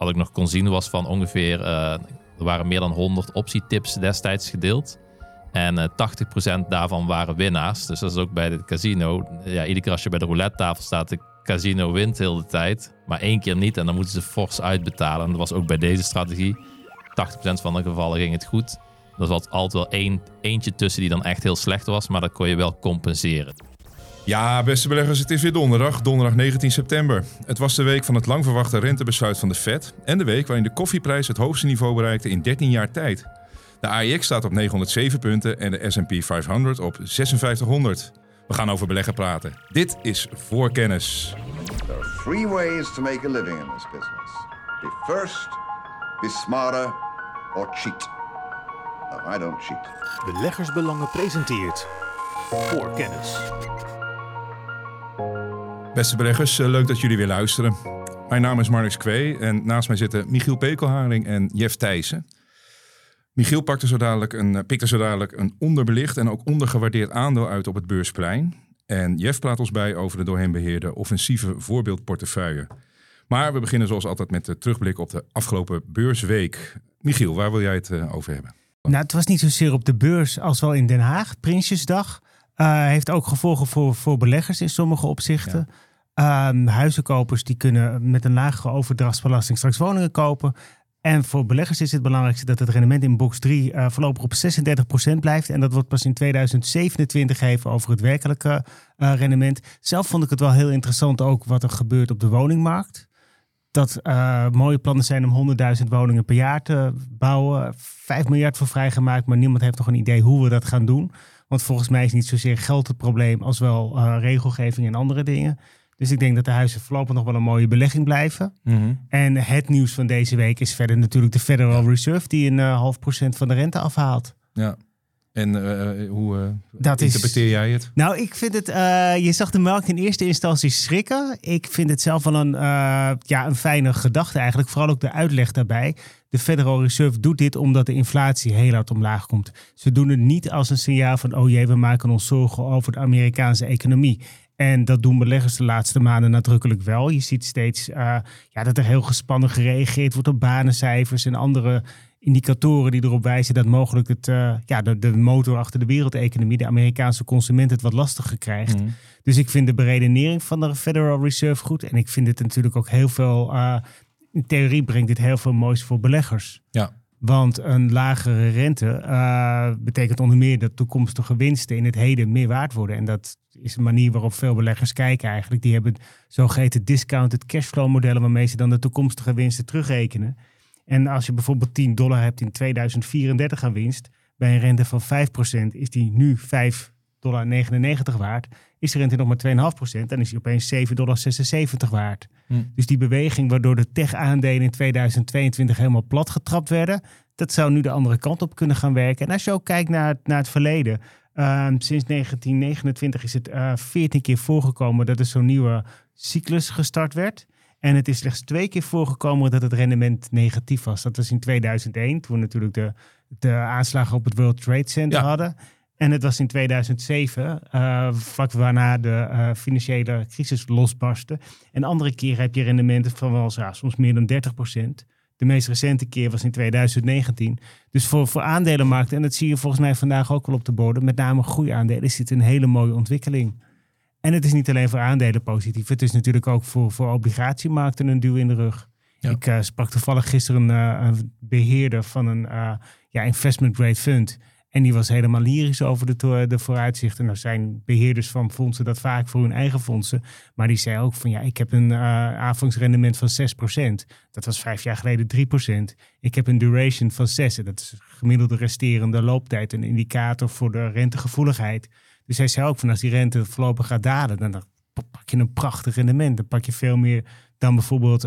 wat ik nog kon zien was van ongeveer... er waren meer dan 100 optietips destijds gedeeld. En 80% daarvan waren winnaars. Dus dat is ook bij het casino. Ja, iedere keer als je bij de roulette tafel staat... de casino wint heel de tijd. Maar 1 keer niet en dan moeten ze fors uitbetalen. En dat was ook bij deze strategie. 80% van de gevallen ging het goed. Er zat altijd wel eentje tussen die dan echt heel slecht was. Maar dat kon je wel compenseren. Ja, beste beleggers, het is weer donderdag 19 september. Het was de week van het lang verwachte rentebesluit van de Fed... en de week waarin de koffieprijs het hoogste niveau bereikte in 13 jaar tijd. De AEX staat op 907 punten en de S&P 500 op 5600. We gaan over beleggen praten. Dit is Voorkennis. There are 3 ways to make a living in this business. Be first, be smarter or cheat. No, I don't cheat. Beleggersbelangen presenteert Voorkennis. Beste beleggers, leuk dat jullie weer luisteren. Mijn naam is Marnix Kwee en naast mij zitten Michiel Pekelharing en Jeff Thijssen. Michiel pikte zo dadelijk een onderbelicht en ook ondergewaardeerd aandeel uit op het beursplein. En Jeff praat ons bij over de door hem beheerde offensieve voorbeeldportefeuille. Maar we beginnen zoals altijd met de terugblik op de afgelopen beursweek. Michiel, waar wil jij het over hebben? Nou, het was niet zozeer op de beurs als wel in Den Haag. Prinsjesdag heeft ook gevolgen voor beleggers in sommige opzichten. Ja. Huizenkopers die kunnen met een lagere overdrachtsbelasting straks woningen kopen. En voor beleggers is het belangrijkste dat het rendement in box 3 voorlopig op 36% blijft. En dat wordt pas in 2027 gegeven over het werkelijke rendement. Zelf vond ik het wel heel interessant ook wat er gebeurt op de woningmarkt. Dat mooie plannen zijn om 100.000 woningen per jaar te bouwen. 5 miljard voor vrijgemaakt, maar niemand heeft nog een idee hoe we dat gaan doen. Want volgens mij is niet zozeer geld het probleem als wel regelgeving en andere dingen. Dus ik denk dat de huizen voorlopig nog wel een mooie belegging blijven. Mm-hmm. En het nieuws van deze week is verder natuurlijk de Federal Reserve... die een 0,5% van de rente afhaalt. Ja. En hoe interpreteer jij het? Nou, ik vind het... je zag de markt in eerste instantie schrikken. Ik vind het zelf wel een fijne gedachte eigenlijk. Vooral ook de uitleg daarbij. De Federal Reserve doet dit omdat de inflatie heel hard omlaag komt. Ze doen het niet als een signaal van... oh jee, we maken ons zorgen over de Amerikaanse economie... En dat doen beleggers de laatste maanden nadrukkelijk wel. Je ziet steeds dat er heel gespannen gereageerd wordt op banencijfers en andere indicatoren die erop wijzen dat mogelijk de motor achter de wereldeconomie, de Amerikaanse consument, het wat lastiger krijgt. Mm. Dus ik vind de beredenering van de Federal Reserve goed. En ik vind het natuurlijk ook heel veel, in theorie brengt dit heel veel moois voor beleggers. Ja. Want een lagere rente betekent onder meer dat toekomstige winsten in het heden meer waard worden. En dat is een manier waarop veel beleggers kijken eigenlijk. Die hebben zogeheten discounted cashflow modellen waarmee ze dan de toekomstige winsten terugrekenen. En als je bijvoorbeeld $10 hebt in 2034 aan winst, bij een rente van 5% is die nu $5,99 waard. Is de rente nog maar 2,5%, dan is die opeens $7,76 waard. Dus die beweging waardoor de tech-aandelen in 2022 helemaal plat getrapt werden, dat zou nu de andere kant op kunnen gaan werken. En als je ook kijkt naar het verleden, sinds 1929 is het 14 keer voorgekomen dat er zo'n nieuwe cyclus gestart werd. En het is slechts 2 keer voorgekomen dat het rendement negatief was. Dat was in 2001, toen we natuurlijk de aanslagen op het World Trade Center hadden. En het was in 2007, vlak waarna de financiële crisis losbarstte. En andere keer heb je rendementen van wel soms meer dan 30%. De meest recente keer was in 2019. Dus voor aandelenmarkten, en dat zie je volgens mij vandaag ook wel op de bodem, met name groeiaandelen, is dit een hele mooie ontwikkeling. En het is niet alleen voor aandelen positief. Het is natuurlijk ook voor obligatiemarkten een duw in de rug. Ja. Ik sprak toevallig gisteren een beheerder van een investment grade fund. En die was helemaal lyrisch over de vooruitzichten. Nou zijn beheerders van fondsen dat vaak voor hun eigen fondsen. Maar die zei ook van ik heb een aanvangsrendement van 6%. Dat was 5 jaar geleden 3%. Ik heb een duration van 6. Dat is gemiddelde resterende looptijd. Een indicator voor de rentegevoeligheid. Dus hij zei ook van als die rente voorlopig gaat dalen, dan pak je een prachtig rendement. Dan pak je veel meer dan bijvoorbeeld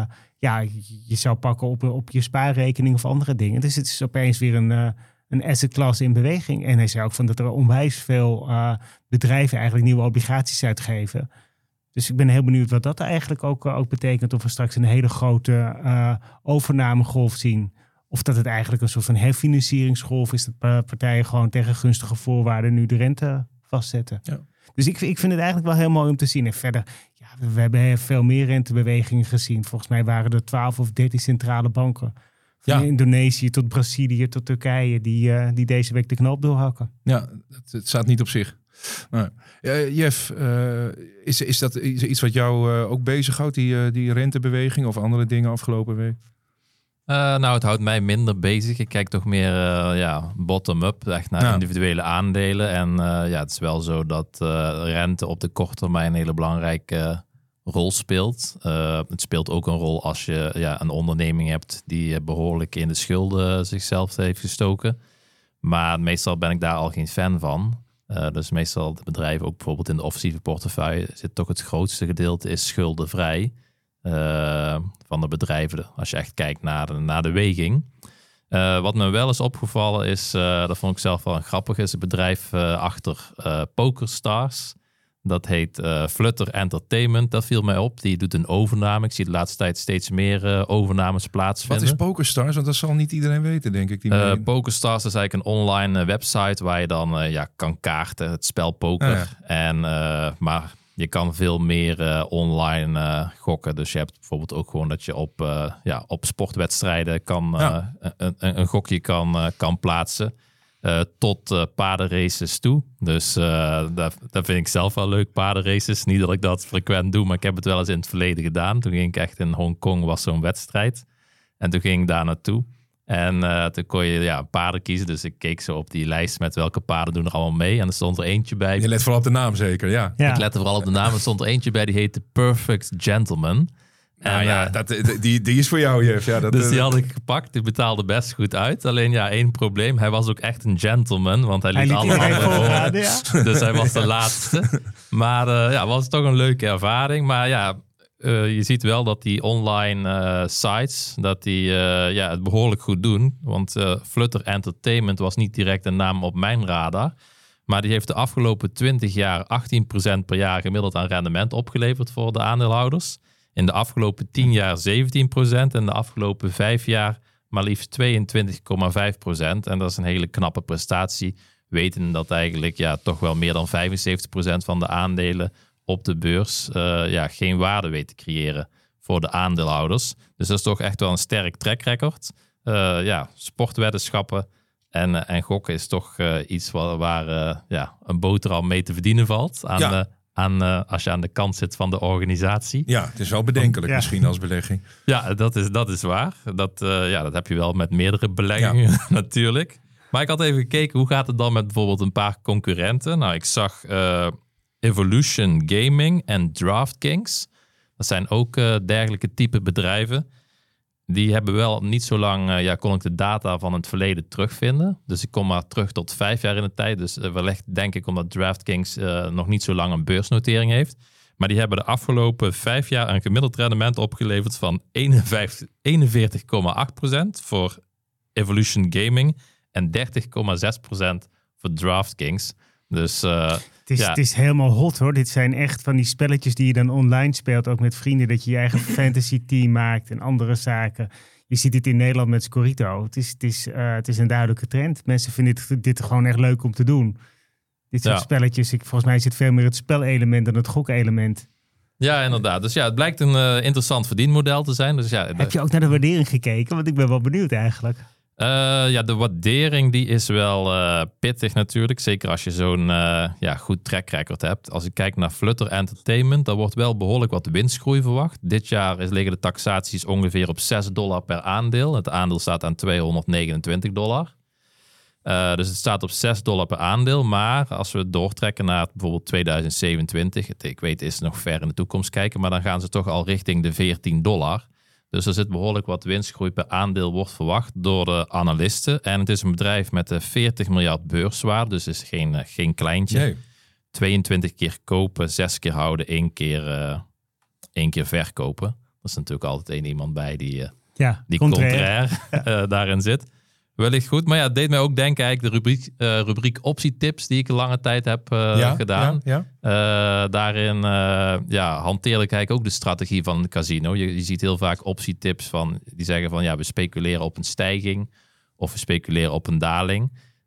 je zou pakken op je spaarrekening of andere dingen. Dus het is opeens weer een asset class in beweging. En hij zei ook van dat er onwijs veel bedrijven eigenlijk nieuwe obligaties uitgeven. Dus ik ben heel benieuwd wat dat eigenlijk ook betekent. Of we straks een hele grote overnamegolf zien. Of dat het eigenlijk een soort van herfinancieringsgolf is. Dat partijen gewoon tegen gunstige voorwaarden nu de rente vastzetten. Ja. Dus ik vind het eigenlijk wel heel mooi om te zien. En verder, we hebben veel meer rentebewegingen gezien. Volgens mij waren er 12 of 13 centrale banken. Van Indonesië tot Brazilië tot Turkije die deze week de knoop doorhakken. Ja, het staat niet op zich. Nou, Jeff, is dat iets wat jou ook bezighoudt, die rentebeweging of andere dingen afgelopen week? Het houdt mij minder bezig. Ik kijk toch meer bottom-up, echt naar individuele aandelen. En het is wel zo dat rente op de korte termijn een hele belangrijke rol speelt. Het speelt ook een rol als je een onderneming hebt die behoorlijk in de schulden zichzelf heeft gestoken. Maar meestal ben ik daar al geen fan van. Dus meestal de bedrijven, ook bijvoorbeeld in de offensieve portefeuille, zit toch het grootste gedeelte is schuldenvrij van de bedrijven. Als je echt kijkt naar de weging. Wat me wel is opgevallen is, dat vond ik zelf wel grappig, is het bedrijf achter PokerStars. Dat heet Flutter Entertainment. Dat viel mij op. Die doet een overname. Ik zie de laatste tijd steeds meer overnames plaatsvinden. Wat is PokerStars? Want dat zal niet iedereen weten, denk ik. PokerStars is eigenlijk een online website waar je dan kan kaarten. Het spel poker. Maar je kan veel meer online gokken. Dus je hebt bijvoorbeeld ook gewoon dat je op sportwedstrijden een gokje kan plaatsen. Tot paardenraces toe. Dus dat vind ik zelf wel leuk, paardenraces. Niet dat ik dat frequent doe, maar ik heb het wel eens in het verleden gedaan. Toen ging ik echt in Hongkong, was zo'n wedstrijd. En toen ging ik daar naartoe. En toen kon je paarden kiezen. Dus ik keek zo op die lijst met welke paarden doen er allemaal mee. En er stond er eentje bij. Je let vooral op de naam zeker, ja. Ik lette vooral op de naam. Er stond er eentje bij die heette Perfect Gentleman. Die is voor jou, Jeff. Ja, dus die had ik gepakt. Die betaalde best goed uit. Alleen één probleem. Hij was ook echt een gentleman. Want hij liet alle anderen voor. Dus hij was de laatste. Maar was toch een leuke ervaring. Maar je ziet wel dat die online sites, dat die het behoorlijk goed doen. Want Flutter Entertainment was niet direct een naam op mijn radar. Maar die heeft de afgelopen 20 jaar 18% per jaar gemiddeld aan rendement opgeleverd voor de aandeelhouders. In de afgelopen 10 jaar 17% en de afgelopen 5 jaar maar liefst 22,5%. En dat is een hele knappe prestatie. Weten dat eigenlijk toch wel meer dan 75% van de aandelen op de beurs geen waarde weet te creëren voor de aandeelhouders. Dus dat is toch echt wel een sterk track record. Sportweddenschappen en gokken is toch iets waar een boterham mee te verdienen valt als je aan de kant zit van de organisatie. Ja, het is wel bedenkelijk misschien als belegging. Ja, dat is waar. Dat heb je wel met meerdere beleggingen natuurlijk. Maar ik had even gekeken, hoe gaat het dan met bijvoorbeeld een paar concurrenten? Nou, ik zag Evolution Gaming en DraftKings. Dat zijn ook dergelijke type bedrijven. Die hebben wel niet zo lang, kon ik de data van het verleden terugvinden. Dus ik kom maar terug tot 5 jaar in de tijd. Dus wellicht denk ik omdat DraftKings nog niet zo lang een beursnotering heeft. Maar die hebben de afgelopen 5 jaar een gemiddeld rendement opgeleverd van 41,8% voor Evolution Gaming en 30,6% voor DraftKings. Dus het is helemaal hot hoor. Dit zijn echt van die spelletjes die je dan online speelt, ook met vrienden, dat je je eigen fantasy team maakt en andere zaken. Je ziet dit in Nederland met Scorito. Het is een duidelijke trend. Mensen vinden dit gewoon echt leuk om te doen. Dit soort spelletjes. Volgens mij zit veel meer het spelelement dan het gokelement. Ja, inderdaad. Dus het blijkt een interessant verdienmodel te zijn. Dus heb je ook naar de waardering gekeken? Want ik ben wel benieuwd eigenlijk. De waardering die is wel pittig natuurlijk. Zeker als je zo'n goed track record hebt. Als ik kijk naar Flutter Entertainment, daar wordt wel behoorlijk wat winstgroei verwacht. Dit jaar liggen de taxaties ongeveer op $6 per aandeel. Het aandeel staat aan $229. Dus het staat op $6 per aandeel. Maar als we doortrekken naar bijvoorbeeld 2027, ik weet het is nog ver in de toekomst kijken, maar dan gaan ze toch al richting de $14. Dus er zit behoorlijk wat winstgroei per aandeel wordt verwacht door de analisten. En het is een bedrijf met 40 miljard beurswaarde, dus het is geen kleintje. Nee. 22 keer kopen, 6 keer houden, 1 keer verkopen. Er is natuurlijk altijd iemand bij die contrair daarin zit. Wellicht goed, maar het deed mij ook denken eigenlijk de rubriek optietips die ik een lange tijd heb gedaan. Daarin hanteer ik eigenlijk ook de strategie van het casino. Je ziet heel vaak optietips die zeggen van we speculeren op een stijging of we speculeren op een daling.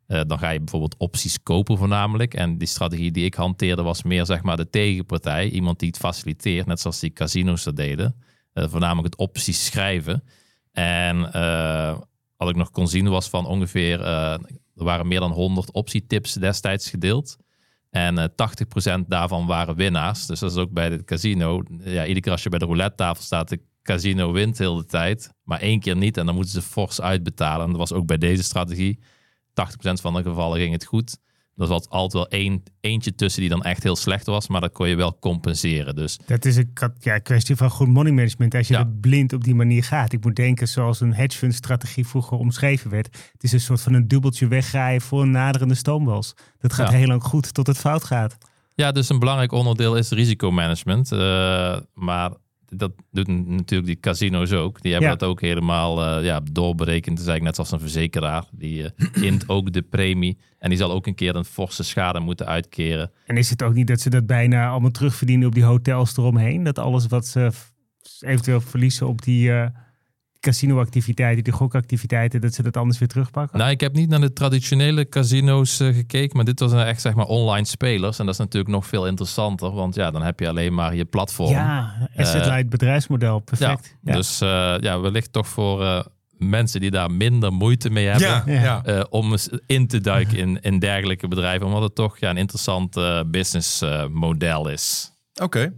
Dan ga je bijvoorbeeld opties kopen voornamelijk. En die strategie die ik hanteerde was meer zeg maar de tegenpartij. Iemand die het faciliteert, net zoals die casino's dat deden. Voornamelijk het opties schrijven. En wat ik nog kon zien was van ongeveer... er waren meer dan 100 optietips destijds gedeeld. En 80% daarvan waren winnaars. Dus dat is ook bij het casino. Ja, iedere keer als je bij de roulette tafel staat... de casino wint heel de tijd. Maar 1 keer niet en dan moeten ze fors uitbetalen. En dat was ook bij deze strategie. 80% van de gevallen ging het goed. Er was altijd wel eentje tussen die dan echt heel slecht was. Maar dat kon je wel compenseren. Dus Dat is een kwestie van goed money management. Als je er blind op die manier gaat. Ik moet denken zoals een hedge fund strategie vroeger omschreven werd. Het is een soort van een dubbeltje weggaaien voor een naderende stoomwals. Dat gaat heel lang goed tot het fout gaat. Ja, dus een belangrijk onderdeel is risicomanagement. Maar dat doen natuurlijk die casino's ook. Die hebben dat ook helemaal doorberekend. Dat is eigenlijk net als een verzekeraar. Die int ook de premie. En die zal ook een keer een forse schade moeten uitkeren. En is het ook niet dat ze dat bijna allemaal terugverdienen op die hotels eromheen? Dat alles wat ze eventueel verliezen op die casinoactiviteiten, die gokactiviteiten, dat ze dat anders weer terugpakken? Nou, ik heb niet naar de traditionele casino's gekeken, maar dit was echt zeg maar online spelers. En dat is natuurlijk nog veel interessanter, want ja, dan heb je alleen maar je platform. Ja, asset-light bedrijfsmodel, perfect. Ja. Dus wellicht toch voor mensen die daar minder moeite mee hebben om in te duiken in dergelijke bedrijven, omdat het toch een interessant businessmodel is. Oké.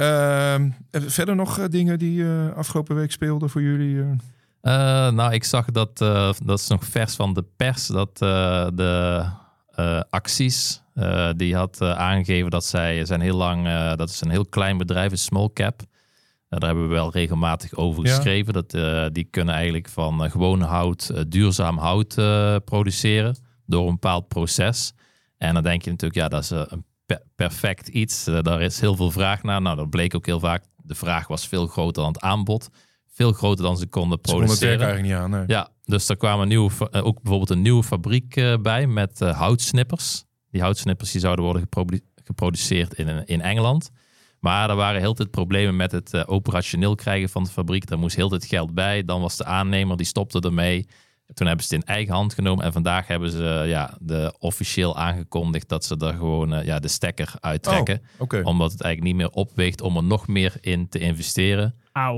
Verder nog dingen die afgelopen week speelden voor jullie? Nou, ik zag dat is nog vers van de pers, dat de Acties, die had aangegeven dat zij zijn heel lang, dat is een heel klein bedrijf, een small cap. Daar hebben we wel regelmatig over geschreven. Dat die kunnen eigenlijk van gewoon hout, duurzaam hout produceren door een bepaald proces. En dan denk je natuurlijk, dat is een perfect iets. Daar is heel veel vraag naar. Nou, dat bleek ook heel vaak. De vraag was veel groter dan het aanbod. Veel groter dan ze konden produceren. Ze konden het werk eigenlijk niet aan. Nee. Ja, dus daar kwam ook bijvoorbeeld een nieuwe fabriek bij met houtsnippers. Die houtsnippers die zouden worden geproduceerd in Engeland. Maar er waren heel veel problemen met het operationeel krijgen van de fabriek. Daar moest heel veel geld bij. Dan was de aannemer, die stopte ermee. Toen hebben ze het in eigen hand genomen. En vandaag hebben ze officieel aangekondigd dat ze er gewoon de stekker uittrekken. Omdat het eigenlijk niet meer opweegt om er nog meer in te investeren.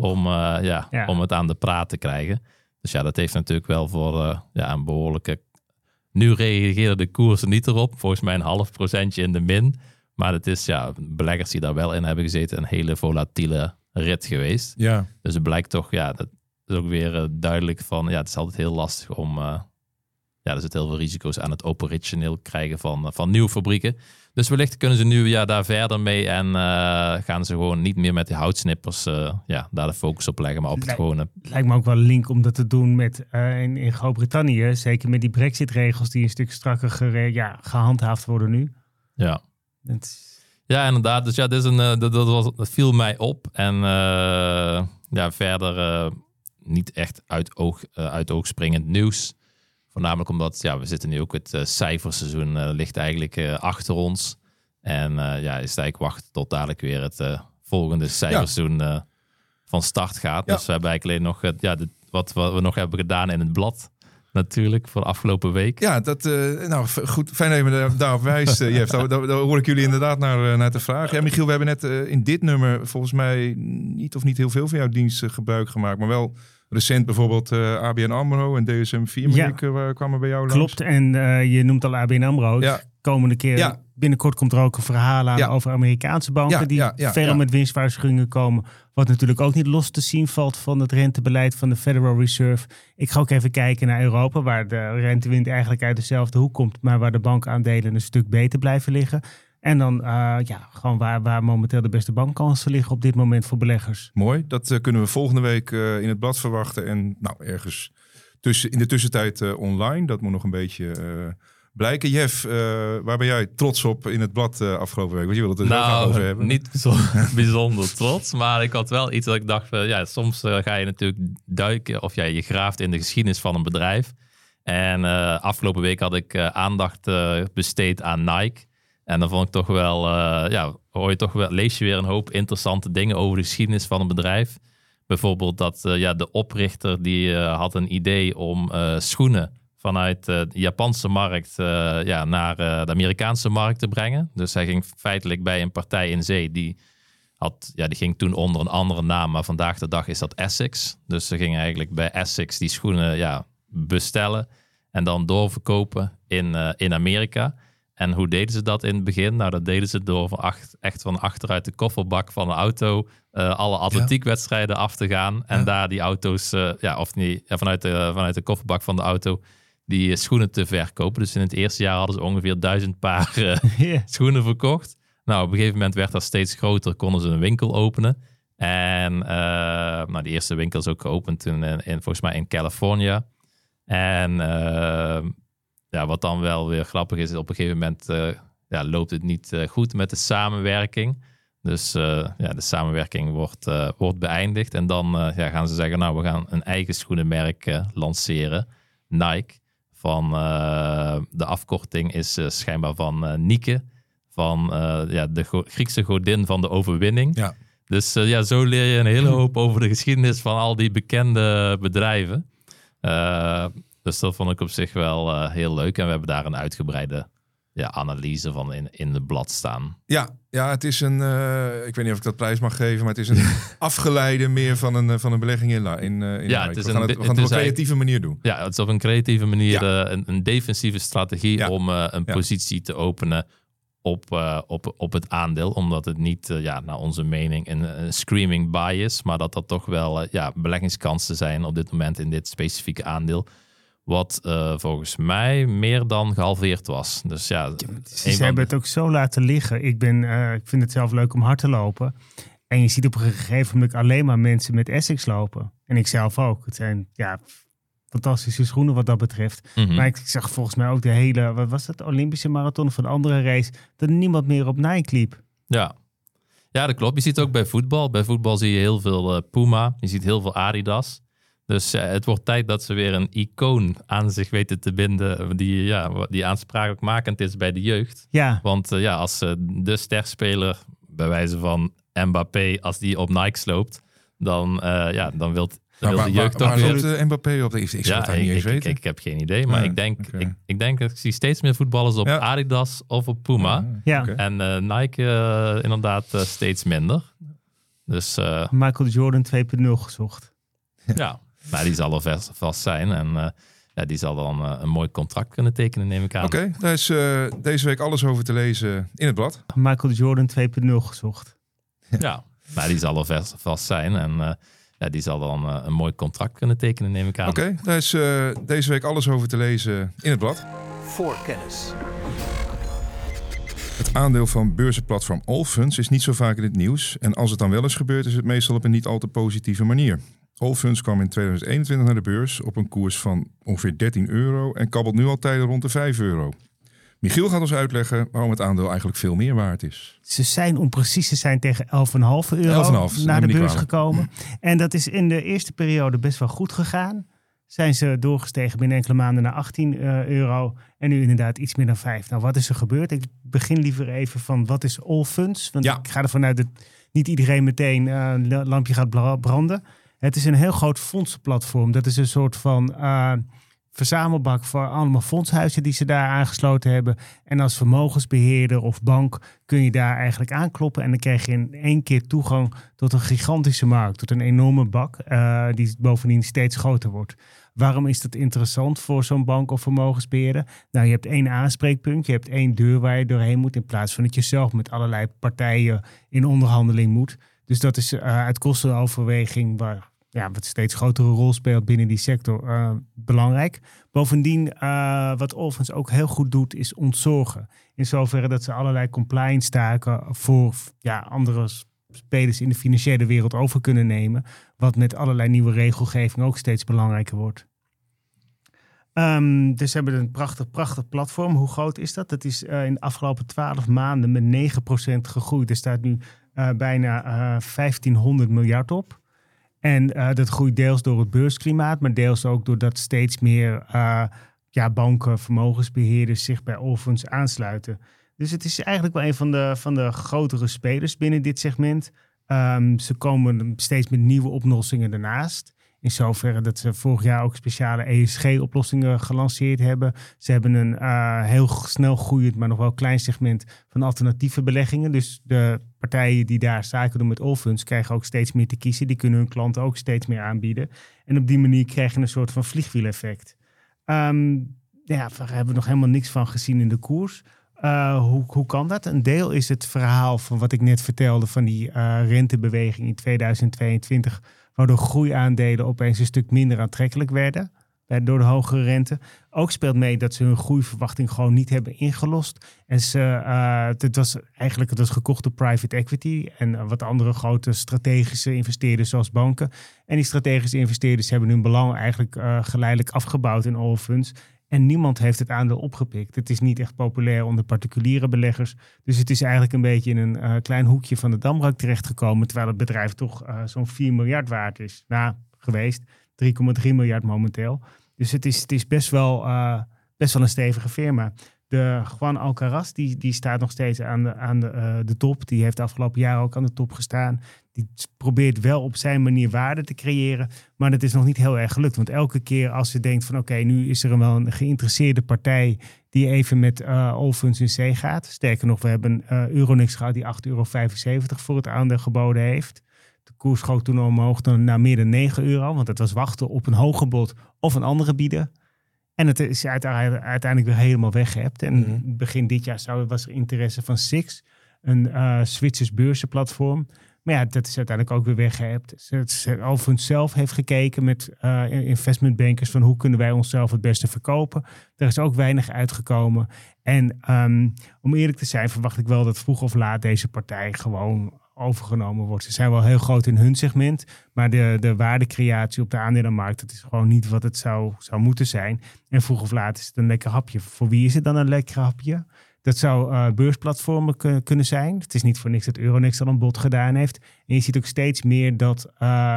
Om het aan de praat te krijgen. Dus ja, dat heeft natuurlijk wel voor een behoorlijke... Nu reageerde de koersen niet erop. Volgens mij een 0,5% in de min. Maar het is beleggers die daar wel in hebben gezeten een hele volatiele rit geweest. Ja. Dus het blijkt toch, dat is ook weer duidelijk van, het is altijd heel lastig om, er zitten heel veel risico's aan het operationeel krijgen van nieuwe fabrieken. Dus wellicht kunnen ze nu daar verder mee en gaan ze gewoon niet meer met die houtsnippers daar de focus op leggen, maar op het gewone. Lijkt me ook wel een link om dat te doen met in Groot-Brittannië, zeker met die Brexit-regels die een stuk strakker gehandhaafd worden nu. Ja. Ja, inderdaad. Dus dit is dat viel mij op. En verder niet echt uit oog springend nieuws. Voornamelijk omdat we zitten nu ook het cijferseizoen ligt eigenlijk achter ons. En is het eigenlijk wachten tot dadelijk weer het volgende cijferseizoen van start gaat. Ja. Dus we hebben eigenlijk alleen nog wat we nog hebben gedaan in het blad. Natuurlijk, voor de afgelopen week. Ja, goed. Fijn dat je me daarop wijst, Jeff. Daar hoor ik jullie inderdaad naar te vragen. Ja, Michiel, we hebben net in dit nummer volgens mij niet heel veel van jouw dienst gebruik gemaakt. Maar wel recent bijvoorbeeld ABN AMRO en DSM Firmenich kwamen bij jou langs. Klopt, en je noemt al ABN AMRO. Ja. Komende keer, binnenkort komt er ook een verhaal aan over Amerikaanse banken die veel met winstwaarschuwingen komen. Wat natuurlijk ook niet los te zien valt van het rentebeleid van de Federal Reserve. Ik ga ook even kijken naar Europa, waar de rentewind eigenlijk uit dezelfde hoek komt, maar waar de bankaandelen een stuk beter blijven liggen. En dan gewoon waar momenteel de beste bankkansen liggen op dit moment voor beleggers. Mooi, dat kunnen we volgende week in het blad verwachten. En ergens in de tussentijd online, dat moet nog een beetje... blijken. Jeff, waar ben jij trots op in het blad afgelopen week? Want je wil het er graag over hebben. Niet bijzonder trots, maar ik had wel iets dat ik dacht, soms ga je natuurlijk duiken of je graaft in de geschiedenis van een bedrijf. En afgelopen week had ik aandacht besteed aan Nike. En dan vond ik toch wel, lees je weer een hoop interessante dingen over de geschiedenis van een bedrijf. Bijvoorbeeld dat de oprichter die had een idee om schoenen vanuit de Japanse markt naar de Amerikaanse markt te brengen. Dus hij ging feitelijk bij een partij in zee die ging toen onder een andere naam, maar vandaag de dag is dat Essex. Dus ze gingen eigenlijk bij Essex die schoenen bestellen en dan doorverkopen in Amerika. En hoe deden ze dat in het begin? Nou, dat deden ze door echt van achteruit de kofferbak van de auto alle atletiekwedstrijden af te gaan. En daar die auto's, vanuit de kofferbak van de auto, die schoenen te verkopen. Dus in het eerste jaar hadden ze ongeveer 1000 paar schoenen verkocht. Nou, op een gegeven moment werd dat steeds groter, konden ze een winkel openen. En die eerste winkel is ook geopend volgens mij in California. En wat dan wel weer grappig is, op een gegeven moment loopt het niet goed met de samenwerking. Dus de samenwerking wordt beëindigd. En dan gaan ze zeggen, nou, we gaan een eigen schoenenmerk lanceren. Nike. De afkorting is schijnbaar van Nike. Van de Griekse godin van de overwinning. Ja. Dus zo leer je een hele hoop over de geschiedenis van al die bekende bedrijven. Dus dat vond ik op zich wel heel leuk. En we hebben daar een uitgebreide analyse van in het blad staan. Ja, het is een... ik weet niet of ik dat prijs mag geven, maar het is een afgeleide meer van een belegging in het is we gaan het op een creatieve manier doen. Ja, het is op een creatieve manier een defensieve strategie om een positie te openen op het aandeel. Omdat het niet, naar onze mening, een screaming buy is. Maar dat toch wel beleggingskansen zijn op dit moment in dit specifieke aandeel. Wat volgens mij meer dan gehalveerd was. Dus ze hebben het ook zo laten liggen. Ik vind het zelf leuk om hard te lopen. En je ziet op een gegeven moment alleen maar mensen met Essex lopen. En ik zelf ook. Het zijn fantastische schoenen wat dat betreft. Mm-hmm. Maar ik zag volgens mij ook de hele, wat was het, Olympische marathon of een andere race, dat niemand meer op Nike liep. Ja, dat klopt. Je ziet het ook bij voetbal. Bij voetbal zie je heel veel Puma. Je ziet heel veel Adidas. Dus het wordt tijd dat ze weer een icoon aan zich weten te binden die aansprakelijkmakend is bij de jeugd. Ja. Want als de sterspeler, bij wijze van Mbappé, als die op Nike loopt, dan wil de jeugd toch weer... Waar loopt Mbappé op? Ik zou het niet eens weten. Ik heb geen idee, maar ik denk dat ik zie steeds meer voetballers op Adidas of op Puma. Ja. Okay. En Nike inderdaad steeds minder. Dus, Michael Jordan 2.0 gezocht. Ja. Maar die zal er vast zijn en die zal dan een mooi contract kunnen tekenen, neem ik aan. Oké, daar is deze week alles over te lezen in het blad. Michael Jordan 2.0 gezocht. Ja, maar die zal er vast zijn en die zal dan een mooi contract kunnen tekenen, neem ik aan. Oké, daar is deze week alles over te lezen in het blad. Voorkennis. Het aandeel van beurzenplatform Allfunds is niet zo vaak in het nieuws. En als het dan wel eens gebeurt, is het meestal op een niet al te positieve manier. Allfunds kwam in 2021 naar de beurs op een koers van ongeveer €13 en kabbelt nu al tijden rond de €5. Michiel gaat ons uitleggen waarom het aandeel eigenlijk veel meer waard is. Ze zijn, om precies te zijn, tegen €11,5 naar de beurs gekomen. En dat is in de eerste periode best wel goed gegaan. Zijn ze doorgestegen binnen enkele maanden naar €18 en nu inderdaad iets meer dan 5. Nou, wat is er gebeurd? Ik begin liever even van wat is Allfunds? Want ik ga ervan uit dat niet iedereen meteen een lampje gaat branden. Het is een heel groot fondsenplatform. Dat is een soort van verzamelbak voor allemaal fondshuizen die ze daar aangesloten hebben. En als vermogensbeheerder of bank kun je daar eigenlijk aankloppen. En dan krijg je in één keer toegang tot een gigantische markt. Tot een enorme bak die bovendien steeds groter wordt. Waarom is dat interessant voor zo'n bank of vermogensbeheerder? Nou, je hebt één aanspreekpunt. Je hebt één deur waar je doorheen moet. In plaats van dat je zelf met allerlei partijen in onderhandeling moet. Dus dat is uit kostenoverweging wat steeds grotere rol speelt binnen die sector belangrijk. Bovendien, wat Allfunds ook heel goed doet, is ontzorgen. In zoverre dat ze allerlei compliance taken voor andere spelers in de financiële wereld over kunnen nemen. Wat met allerlei nieuwe regelgeving ook steeds belangrijker wordt. Dus ze hebben een prachtig platform. Hoe groot is dat? Dat is in de afgelopen 12 maanden met 9% gegroeid. Er staat nu bijna 1500 miljard op. En dat groeit deels door het beursklimaat, maar deels ook doordat steeds meer banken, vermogensbeheerders zich bij Allfunds aansluiten. Dus het is eigenlijk wel een van de grotere spelers binnen dit segment. Ze komen steeds met nieuwe oplossingen daarnaast. In zoverre dat ze vorig jaar ook speciale ESG-oplossingen gelanceerd hebben. Ze hebben een heel snel groeiend, maar nog wel klein segment van alternatieve beleggingen. Dus de partijen die daar zaken doen met Allfunds krijgen ook steeds meer te kiezen. Die kunnen hun klanten ook steeds meer aanbieden. En op die manier krijg je een soort van vliegwieleffect. We hebben nog helemaal niks van gezien in de koers. Hoe kan dat? Een deel is het verhaal van wat ik net vertelde van die rentebeweging in 2022, waardoor groeiaandelen opeens een stuk minder aantrekkelijk werden door de hogere rente. Ook speelt mee dat ze hun groeiverwachting gewoon niet hebben ingelost. En het was gekocht door private equity en wat andere grote strategische investeerders zoals banken. En die strategische investeerders hebben hun belang eigenlijk geleidelijk afgebouwd in Allfunds. En niemand heeft het aandeel opgepikt. Het is niet echt populair onder particuliere beleggers. Dus het is eigenlijk een beetje in een klein hoekje van de damrak terechtgekomen. Terwijl het bedrijf toch zo'n 4 miljard waard is. Geweest. 3,3 miljard momenteel. Dus het is best wel een stevige firma. De Juan Alcaraz, die staat nog steeds aan de top. Die heeft de afgelopen jaren ook aan de top gestaan. Die probeert wel op zijn manier waarde te creëren. Maar dat is nog niet heel erg gelukt. Want elke keer als ze denkt van oké, nu is er wel een geïnteresseerde partij die even met Allfunds in zee gaat. Sterker nog, we hebben Euronext gehad die €8,75 voor het aandeel geboden heeft. De koers schoot toen omhoog naar meer dan €9. Want het was wachten op een hoger bod of een andere bieder. En het is uiteindelijk weer helemaal weggehebt. En begin dit jaar was er interesse van Six, een Zwitsers beurzenplatform. Maar ja, dat is uiteindelijk ook weer weggehebt. Allfunds zelf heeft gekeken met investmentbankers van hoe kunnen wij onszelf het beste verkopen. Er is ook weinig uitgekomen. En om eerlijk te zijn verwacht ik wel dat vroeg of laat deze partij gewoon overgenomen wordt. Ze zijn wel heel groot in hun segment, maar de waardecreatie op de aandelenmarkt, dat is gewoon niet wat het zou moeten zijn. En vroeg of laat is het een lekker hapje. Voor wie is het dan een lekker hapje? Dat zou beursplatformen kunnen zijn. Het is niet voor niks dat Euronext al een bod gedaan heeft. En je ziet ook steeds meer dat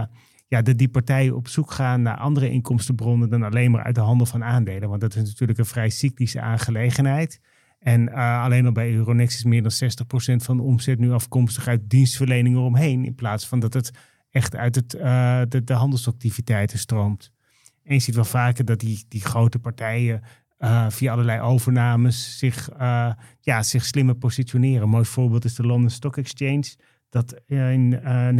die partijen op zoek gaan naar andere inkomstenbronnen dan alleen maar uit de handel van aandelen. Want dat is natuurlijk een vrij cyclische aangelegenheid. En alleen al bij Euronext is meer dan 60% van de omzet nu afkomstig uit dienstverlening eromheen. In plaats van dat het echt uit de handelsactiviteiten stroomt. En je ziet wel vaker dat die grote partijen via allerlei overnames zich slimmer positioneren. Een mooi voorbeeld is de London Stock Exchange. Dat in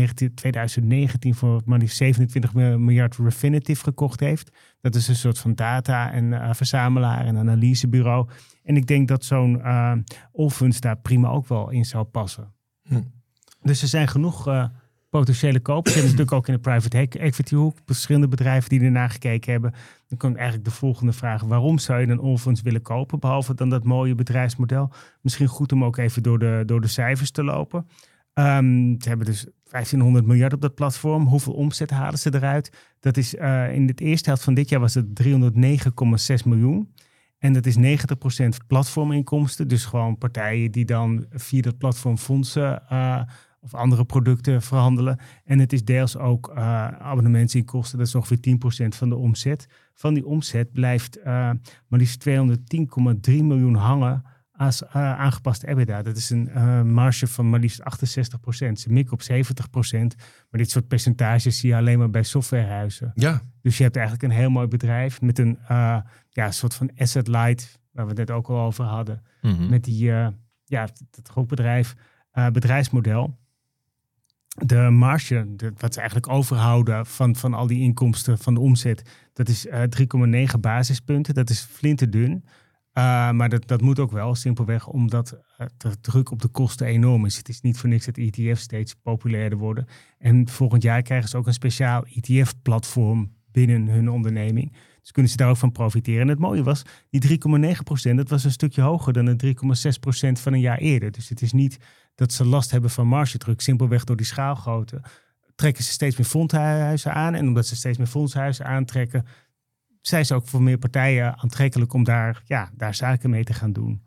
2019 voor maar liefst 27 miljard Refinitiv gekocht heeft. Dat is een soort van data- en verzamelaar en analysebureau. En ik denk dat zo'n Allfunds daar prima ook wel in zou passen. Dus er zijn genoeg potentiële kopers. Je hebt natuurlijk ook in de private equity hoek verschillende bedrijven die ernaar gekeken hebben. Dan komt eigenlijk de volgende vraag. Waarom zou je een Allfunds willen kopen? Behalve dan dat mooie bedrijfsmodel. Misschien goed om ook even door de cijfers te lopen. Ze hebben dus 1500 miljard op dat platform. Hoeveel omzet halen ze eruit? Dat is in de eerste helft van dit jaar was het 309,6 miljoen. En dat is 90% platforminkomsten. Dus gewoon partijen die dan via dat platform fondsen of andere producten verhandelen. En het is deels ook abonnementsinkomsten. Dat is ongeveer 10% van de omzet. Van die omzet blijft maar liefst 210,3 miljoen hangen als aangepast EBITDA. Dat is een marge van maar liefst 68%. Ze mikken op 70%. Maar dit soort percentages zie je alleen maar bij softwarehuizen. Ja. Dus je hebt eigenlijk een heel mooi bedrijf met een soort van asset light, waar we het net ook al over hadden. Mm-hmm. Met dat grootbedrijf bedrijfsmodel. De marge, wat ze eigenlijk overhouden van al die inkomsten van de omzet, dat is 3,9 basispunten. Dat is flinterdun. Maar dat moet ook wel, simpelweg omdat de druk op de kosten enorm is. Het is niet voor niks dat ETF's steeds populairder worden. En volgend jaar krijgen ze ook een speciaal ETF-platform binnen hun onderneming. Dus kunnen ze daar ook van profiteren. En het mooie was, die 3,9%, dat was een stukje hoger dan de 3,6% van een jaar eerder. Dus het is niet dat ze last hebben van margedruk. Simpelweg door die schaalgrootte trekken ze steeds meer fondshuizen aan. En omdat ze steeds meer fondshuizen aantrekken, zijn ze ook voor meer partijen aantrekkelijk om daar zaken mee te gaan doen.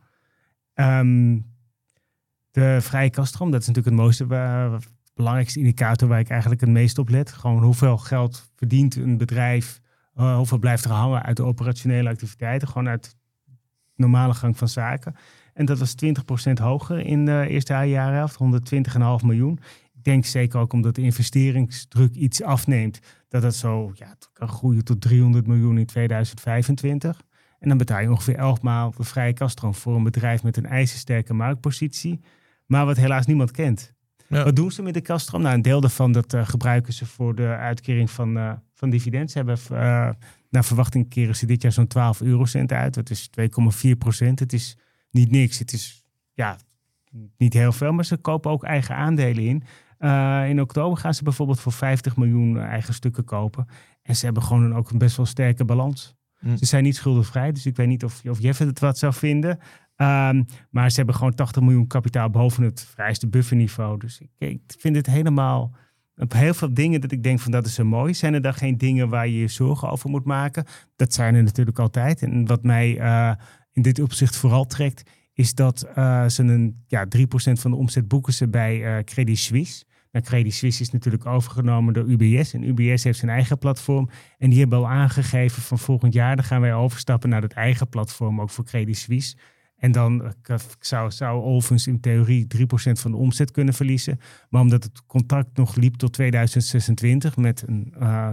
De vrije kaststroom, dat is natuurlijk het mooiste, belangrijkste indicator waar ik eigenlijk het meest op let. Gewoon hoeveel geld verdient een bedrijf, hoeveel blijft er hangen uit de operationele activiteiten, gewoon uit normale gang van zaken. En dat was 20% hoger in de eerste jaarhelft, 120,5 miljoen. Ik denk zeker ook omdat de investeringsdruk iets afneemt, dat het zo het kan groeien tot 300 miljoen in 2025. En dan betaal je ongeveer 11 maal de vrije kaststroom voor een bedrijf met een ijzersterke marktpositie, maar wat helaas niemand kent. Ja. Wat doen ze met de kaststroom? Nou, een deel daarvan dat gebruiken ze voor de uitkering van dividend. Ze hebben naar verwachting keren ze dit jaar zo'n 12 eurocent uit. Dat is 2,4%. Het is niet niks. Het is niet heel veel, maar ze kopen ook eigen aandelen in. In oktober gaan ze bijvoorbeeld voor 50 miljoen eigen stukken kopen. En ze hebben gewoon ook een best wel sterke balans. Ze zijn niet schuldenvrij, dus ik weet niet of Jeff het wat zou vinden. Maar ze hebben gewoon 80 miljoen kapitaal boven het vereiste bufferniveau. Dus ik vind het helemaal op heel veel dingen dat ik denk van dat is zo mooi. Zijn er dan geen dingen waar je je zorgen over moet maken? Dat zijn er natuurlijk altijd. En wat mij in dit opzicht vooral trekt, is dat ze 3% van de omzet boeken ze bij Credit Suisse. Nou, Credit Suisse is natuurlijk overgenomen door UBS. En UBS heeft zijn eigen platform. En die hebben al aangegeven van volgend jaar, dan gaan wij overstappen naar dat eigen platform, ook voor Credit Suisse. En dan zou Allfunds in theorie 3% van de omzet kunnen verliezen. Maar omdat het contract nog liep tot 2026 met een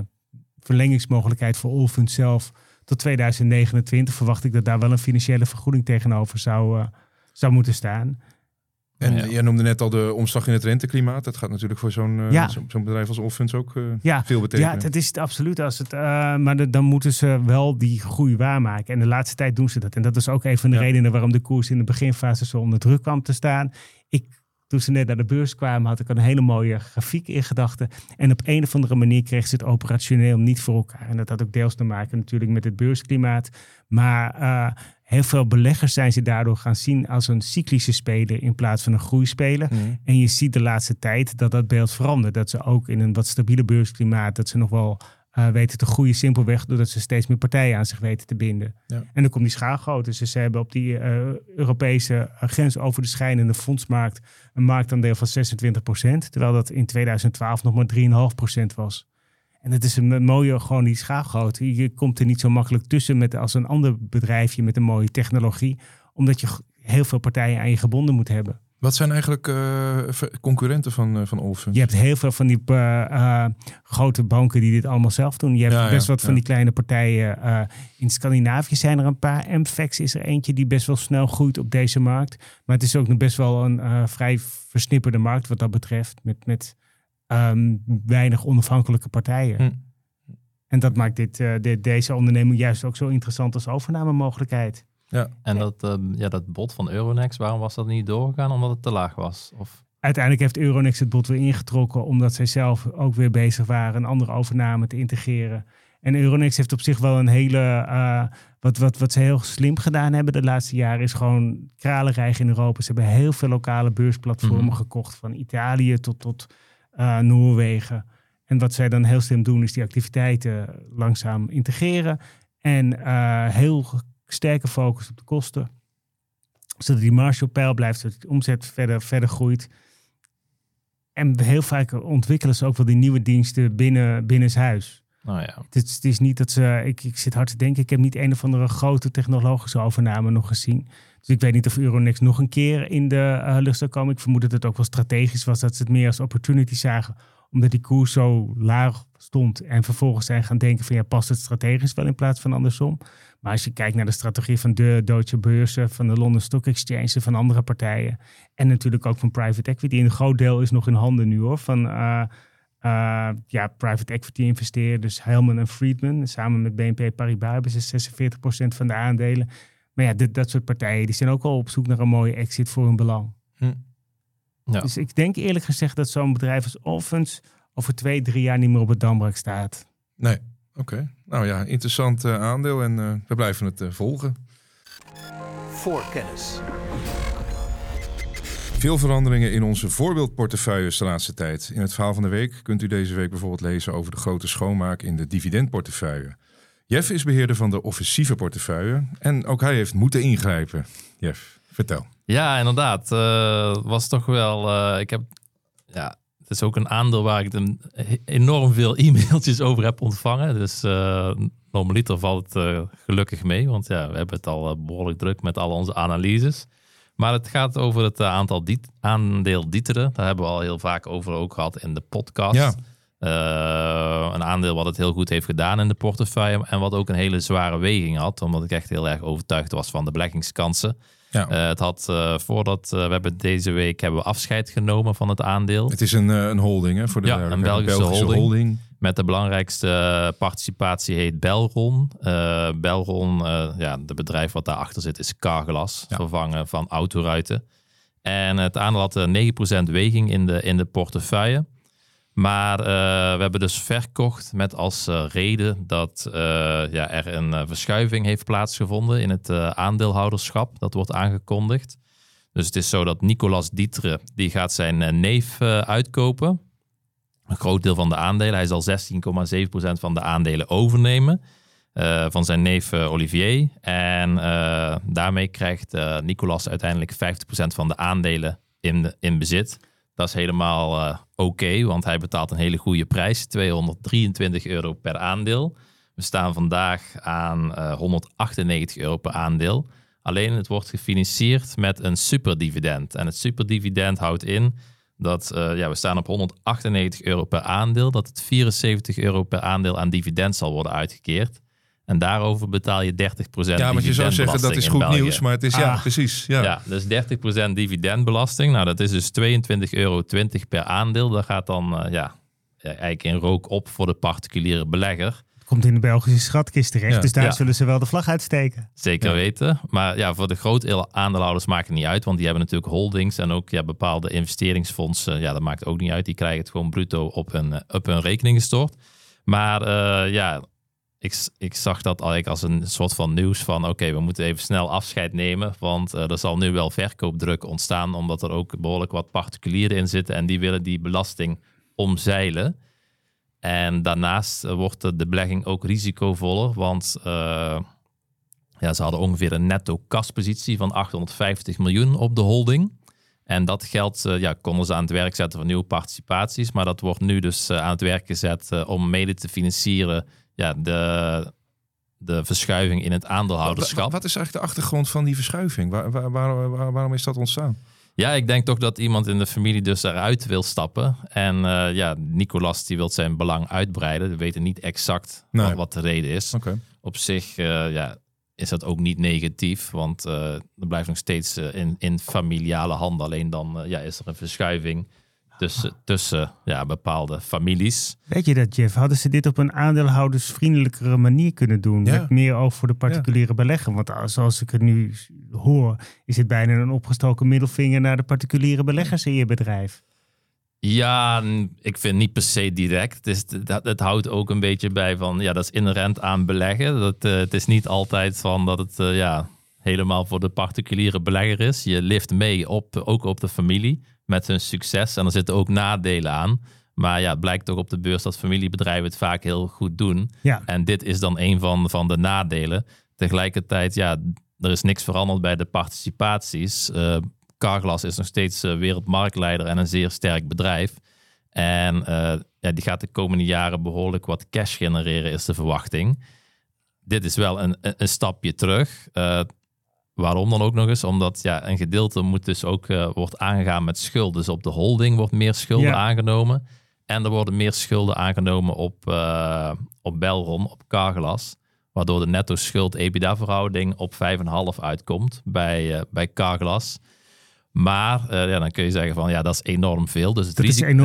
verlengingsmogelijkheid voor Allfunds zelf tot 2029, verwacht ik dat daar wel een financiële vergoeding tegenover zou moeten staan. En jij noemde net al de omslag in het renteklimaat. Dat gaat natuurlijk voor zo'n bedrijf als Allfunds ook veel betekenen. Ja, dat is het absoluut. Maar dan moeten ze wel die groei waarmaken. En de laatste tijd doen ze dat. En dat is ook een van de redenen waarom de koers in de beginfase zo onder druk kwam te staan. Toen ze net naar de beurs kwamen, had ik een hele mooie grafiek in gedachten. En op een of andere manier kreeg ze het operationeel niet voor elkaar. En dat had ook deels te maken natuurlijk met het beursklimaat. Maar heel veel beleggers zijn ze daardoor gaan zien als een cyclische speler in plaats van een groeispeler. En je ziet de laatste tijd dat beeld verandert. Dat ze ook in een wat stabiele beursklimaat, dat ze nog wel weten te groeien, simpelweg doordat ze steeds meer partijen aan zich weten te binden. Ja. En dan komt die schaalgrootte. Dus ze hebben op die Europese grens over de schijnende fondsmarkt een marktaandeel van 26%, terwijl dat in 2012 nog maar 3,5% was. En het is een mooie, gewoon die schaalgrootte. Je komt er niet zo makkelijk tussen als een ander bedrijfje met een mooie technologie, omdat je heel veel partijen aan je gebonden moet hebben. Wat zijn eigenlijk concurrenten van Allfunds? Je hebt heel veel van die grote banken die dit allemaal zelf doen. Je hebt best wat van die kleine partijen. In Scandinavië zijn er een paar. MFEX is er eentje die best wel snel groeit op deze markt. Maar het is ook nog best wel een vrij versnipperde markt wat dat betreft. Met weinig onafhankelijke partijen. En dat maakt deze onderneming juist ook zo interessant als overnamemogelijkheid. Ja. En dat bod van Euronext, waarom was dat niet doorgegaan? Omdat het te laag was? Of? Uiteindelijk heeft Euronext het bod weer ingetrokken, omdat zij zelf ook weer bezig waren een andere overname te integreren. En Euronext heeft op zich wel een hele, wat ze heel slim gedaan hebben de laatste jaren, is gewoon kralenrijk in Europa. Ze hebben heel veel lokale beursplatformen gekocht, van Italië tot Noorwegen. En wat zij dan heel slim doen, is die activiteiten langzaam integreren. En heel sterke focus op de kosten, zodat die marge op peil blijft, zodat de omzet verder groeit. En heel vaak ontwikkelen ze ook wel die nieuwe diensten binnenshuis. Oh ja. Het is niet dat ze... Ik zit hard te denken, ik heb niet een of andere grote technologische overname nog gezien. Dus ik weet niet of Euronext nog een keer in de lucht zou komen. Ik vermoed dat het ook wel strategisch was, dat ze het meer als opportunity zagen, omdat die koers zo laag stond. En vervolgens zijn gaan denken van past het strategisch wel in plaats van andersom. Maar als je kijkt naar de strategie van de Deutsche Börse, van de London Stock Exchange, van andere partijen. En natuurlijk ook van private equity. En een groot deel is nog in handen nu hoor. Van private equity investeerders, Hellman & Friedman. Samen met BNP Paribas hebben ze 46% van de aandelen. Maar ja, dat soort partijen die zijn ook al op zoek naar een mooie exit voor hun belang. Ja. Dus ik denk eerlijk gezegd dat zo'n bedrijf als Allfunds over 2-3 jaar niet meer op het damrak staat. Nee. Oké. Nou ja, interessant aandeel en we blijven het volgen. Voorkennis. Veel veranderingen in onze voorbeeldportefeuilles de laatste tijd. In het verhaal van de week kunt u deze week bijvoorbeeld lezen over de grote schoonmaak in de dividendportefeuille. Jeff is beheerder van de offensieve portefeuille en ook hij heeft moeten ingrijpen. Jeff, vertel. Ja, inderdaad. Was toch wel... Het is ook een aandeel waar ik enorm veel e-mailtjes over heb ontvangen. Dus normaliter valt het gelukkig mee. Want we hebben het al behoorlijk druk met al onze analyses. Maar het gaat over het aandeel D'Ieteren. Daar hebben we al heel vaak over ook gehad in de podcast. Ja. Een aandeel wat het heel goed heeft gedaan in de portefeuille. En wat ook een hele zware weging had. Omdat ik echt heel erg overtuigd was van de beleggingskansen. Ja. Het had voordat we hebben deze week hebben we afscheid genomen van het aandeel. Het is een holding, hè? Voor de een Belgische holding. Met de belangrijkste participatie heet Belron. Belron, de bedrijf wat daarachter zit, is Carglass. Ja. Vervangen van Autoruiten. En het aandeel had 9% weging in de portefeuille. Maar we hebben dus verkocht met als reden dat er een verschuiving heeft plaatsgevonden in het aandeelhouderschap. Dat wordt aangekondigd. Dus het is zo dat Nicolas D'Ieteren, die gaat zijn neef uitkopen. Een groot deel van de aandelen. Hij zal 16,7% van de aandelen overnemen van zijn neef Olivier. En daarmee krijgt Nicolas uiteindelijk 50% van de aandelen in bezit. Dat is helemaal oké, want hij betaalt een hele goede prijs. €223 per aandeel. We staan vandaag aan €198 per aandeel. Alleen het wordt gefinancierd met een superdividend. En het superdividend houdt in dat we staan op €198 per aandeel. Dat het €74 per aandeel aan dividend zal worden uitgekeerd. En daarover betaal je 30% Ja, want je zou zeggen dat is goed nieuws, maar het is precies. Ja, dus 30% dividendbelasting. Nou, dat is dus €22,20 per aandeel. Dat gaat dan eigenlijk in rook op voor de particuliere belegger. Het komt in de Belgische schatkist terecht, Ja. dus daar zullen ze wel de vlag uitsteken. Zeker weten. Maar voor de grote aandeelhouders maakt het niet uit, want die hebben natuurlijk holdings en ook bepaalde investeringsfondsen. Dat maakt ook niet uit. Die krijgen het gewoon bruto op hun rekening gestort. Maar ik zag dat eigenlijk als een soort van nieuws van oké, we moeten even snel afscheid nemen, want er zal nu wel verkoopdruk ontstaan, omdat er ook behoorlijk wat particulieren in zitten en die willen die belasting omzeilen. En daarnaast wordt de belegging ook risicovoller, want ze hadden ongeveer een netto kaspositie van 850 miljoen op de holding. En dat geld konden ze aan het werk zetten voor nieuwe participaties, maar dat wordt nu dus aan het werk gezet om mede te financieren de verschuiving in het aandeelhouderschap. Wat is eigenlijk de achtergrond van die verschuiving? Waarom is dat ontstaan? Ja, ik denk toch dat iemand in de familie dus eruit wil stappen. En Nicolas die wil zijn belang uitbreiden. We weten niet exact wat de reden is. Okay. Op zich is dat ook niet negatief, want er blijft nog steeds in familiale handen. Alleen dan is er een verschuiving tussen bepaalde families. Weet je dat, Jeff? Hadden ze dit op een aandeelhoudersvriendelijkere manier kunnen doen? Ja. Met meer oog voor de particuliere belegger? Want zoals ik het nu hoor, is het bijna een opgestoken middelvinger naar de particuliere beleggers in je bedrijf. Ja, ik vind niet per se direct. Het houdt ook een beetje bij van, dat is inherent aan beleggen. Het is niet altijd van dat het helemaal voor de particuliere belegger is. Je lift mee ook op de familie met hun succes. En er zitten ook nadelen aan. Maar het blijkt toch op de beurs dat familiebedrijven het vaak heel goed doen. Ja. En dit is dan een van de nadelen. Tegelijkertijd, er is niks veranderd bij de participaties. Carglass is nog steeds wereldmarktleider en een zeer sterk bedrijf. En die gaat de komende jaren behoorlijk wat cash genereren, is de verwachting. Dit is wel een stapje terug. Waarom dan ook nog eens? Omdat een gedeelte moet dus ook wordt aangegaan met schulden. Dus op de holding wordt meer schulden aangenomen. En er worden meer schulden aangenomen op Belron, op Carglass. Waardoor de netto schuld-EBITDA verhouding op 5,5 uitkomt bij Carglass. Maar dan kun je zeggen van dat is enorm veel. Dus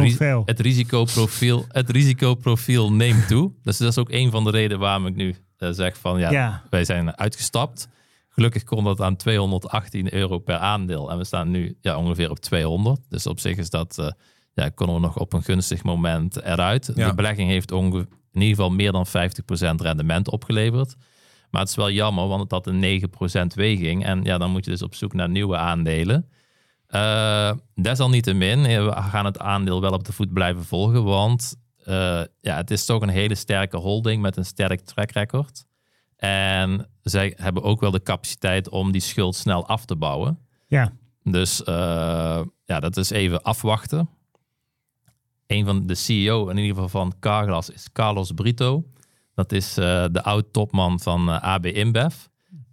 het risicoprofiel neemt toe. Dus dat is ook een van de redenen waarom ik nu zeg van wij zijn uitgestapt. Gelukkig kon dat aan €218 per aandeel. En we staan nu ongeveer op 200. Dus op zich is dat, konden we nog op een gunstig moment eruit. Ja. De belegging heeft in ieder geval meer dan 50% rendement opgeleverd. Maar het is wel jammer, want het had een 9% weging. En dan moet je dus op zoek naar nieuwe aandelen. Desalniettemin, we gaan het aandeel wel op de voet blijven volgen. Want het is toch een hele sterke holding met een sterk track record. En zij hebben ook wel de capaciteit om die schuld snel af te bouwen. Ja. Dus dat is even afwachten. Een van de CEO in ieder geval van Carglass is Carlos Brito. Dat is de oud-topman van AB InBev.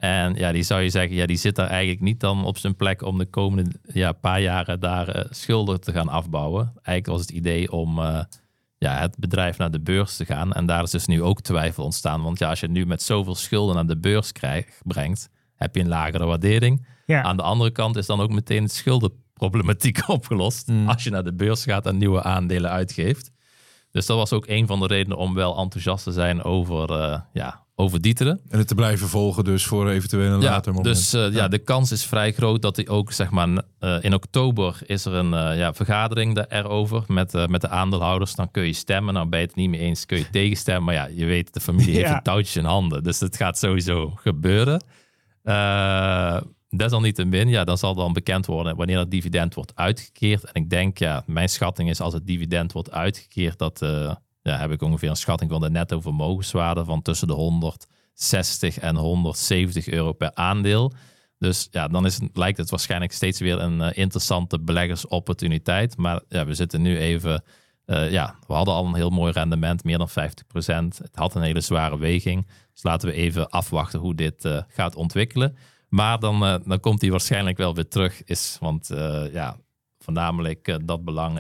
En ja, die zou je zeggen, die zit daar eigenlijk niet dan op zijn plek om de komende paar jaren daar schulden te gaan afbouwen. Eigenlijk was het idee om het bedrijf naar de beurs te gaan. En daar is dus nu ook twijfel ontstaan. Want als je nu met zoveel schulden naar de beurs brengt, heb je een lagere waardering. Ja. Aan de andere kant is dan ook meteen het schuldenproblematiek opgelost. Als je naar de beurs gaat en nieuwe aandelen uitgeeft. Dus dat was ook een van de redenen om wel enthousiast te zijn over D'Ieteren. En het te blijven volgen dus voor eventueel een later moment. Dus de kans is vrij groot dat hij ook, zeg maar, in oktober is er een vergadering erover met de aandeelhouders. Dan kun je stemmen. Nou, ben je het niet mee eens, kun je tegenstemmen. Maar ja, je weet, de familie heeft een touwtje in handen. Dus dat gaat sowieso gebeuren. Desalniettemin, dan zal dan bekend worden wanneer het dividend wordt uitgekeerd. En ik denk, mijn schatting is als het dividend wordt uitgekeerd, dat heb ik ongeveer een schatting van de netto vermogenswaarde van tussen de 160 en 170 euro per aandeel. Dus dan lijkt het waarschijnlijk steeds weer een interessante beleggersopportuniteit. Maar we zitten nu even, we hadden al een heel mooi rendement, meer dan 50%. Het had een hele zware weging. Dus laten we even afwachten hoe dit gaat ontwikkelen. Maar dan komt hij waarschijnlijk wel weer terug. Want voornamelijk dat belang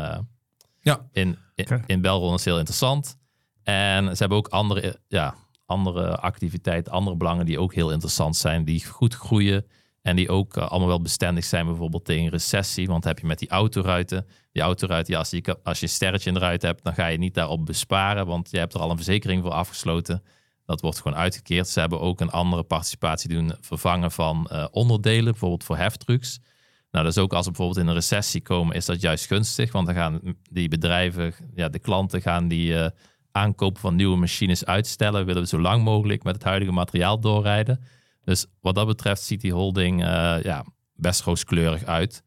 in Belron is heel interessant. En ze hebben ook andere activiteiten, andere belangen die ook heel interessant zijn. Die goed groeien en die ook allemaal wel bestendig zijn. Bijvoorbeeld tegen recessie. Want heb je met die autoruiten. Die autoruiten, als je een sterretje in de ruit hebt, dan ga je niet daarop besparen. Want je hebt er al een verzekering voor afgesloten. Dat wordt gewoon uitgekeerd. Ze hebben ook een andere participatie doen vervangen van onderdelen, bijvoorbeeld voor heftrucks. Nou, dus ook als we bijvoorbeeld in een recessie komen, is dat juist gunstig. Want dan gaan die bedrijven, de klanten gaan die aankoop van nieuwe machines uitstellen. Willen we zo lang mogelijk met het huidige materiaal doorrijden. Dus wat dat betreft ziet die holding best rooskleurig uit.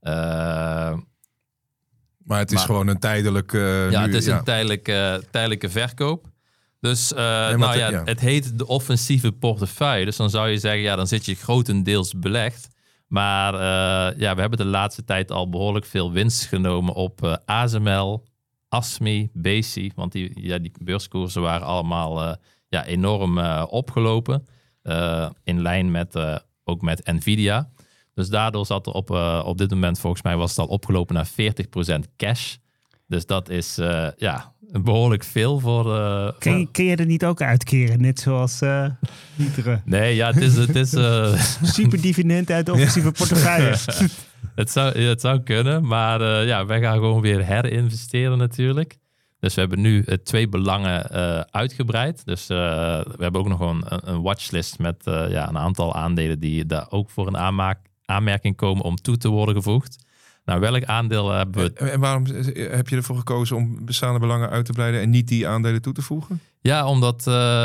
Maar het is gewoon een tijdelijke... het is een tijdelijke verkoop. Dus het heet de offensieve portefeuille. Dus dan zou je zeggen, dan zit je grotendeels belegd. Maar we hebben de laatste tijd al behoorlijk veel winst genomen op ASML, ASMI, Besi. Want die beurskoersen waren allemaal enorm opgelopen. In lijn met ook met Nvidia. Dus daardoor zat er op dit moment, volgens mij was het al opgelopen naar 40% cash. Dus dat is behoorlijk veel voor... Kun je er niet ook uitkeren, net zoals D'Ieteren? Nee, het is... Super dividend uit de offensieve portefeuille. Het zou kunnen, maar wij gaan gewoon weer herinvesteren natuurlijk. Dus we hebben nu 2 belangen uitgebreid. Dus we hebben ook nog een watchlist met een aantal aandelen die daar ook voor een aanmerking komen om toe te worden gevoegd. Nou, welk aandeel hebben we... En waarom heb je ervoor gekozen om bestaande belangen uit te breiden en niet die aandelen toe te voegen? Ja, omdat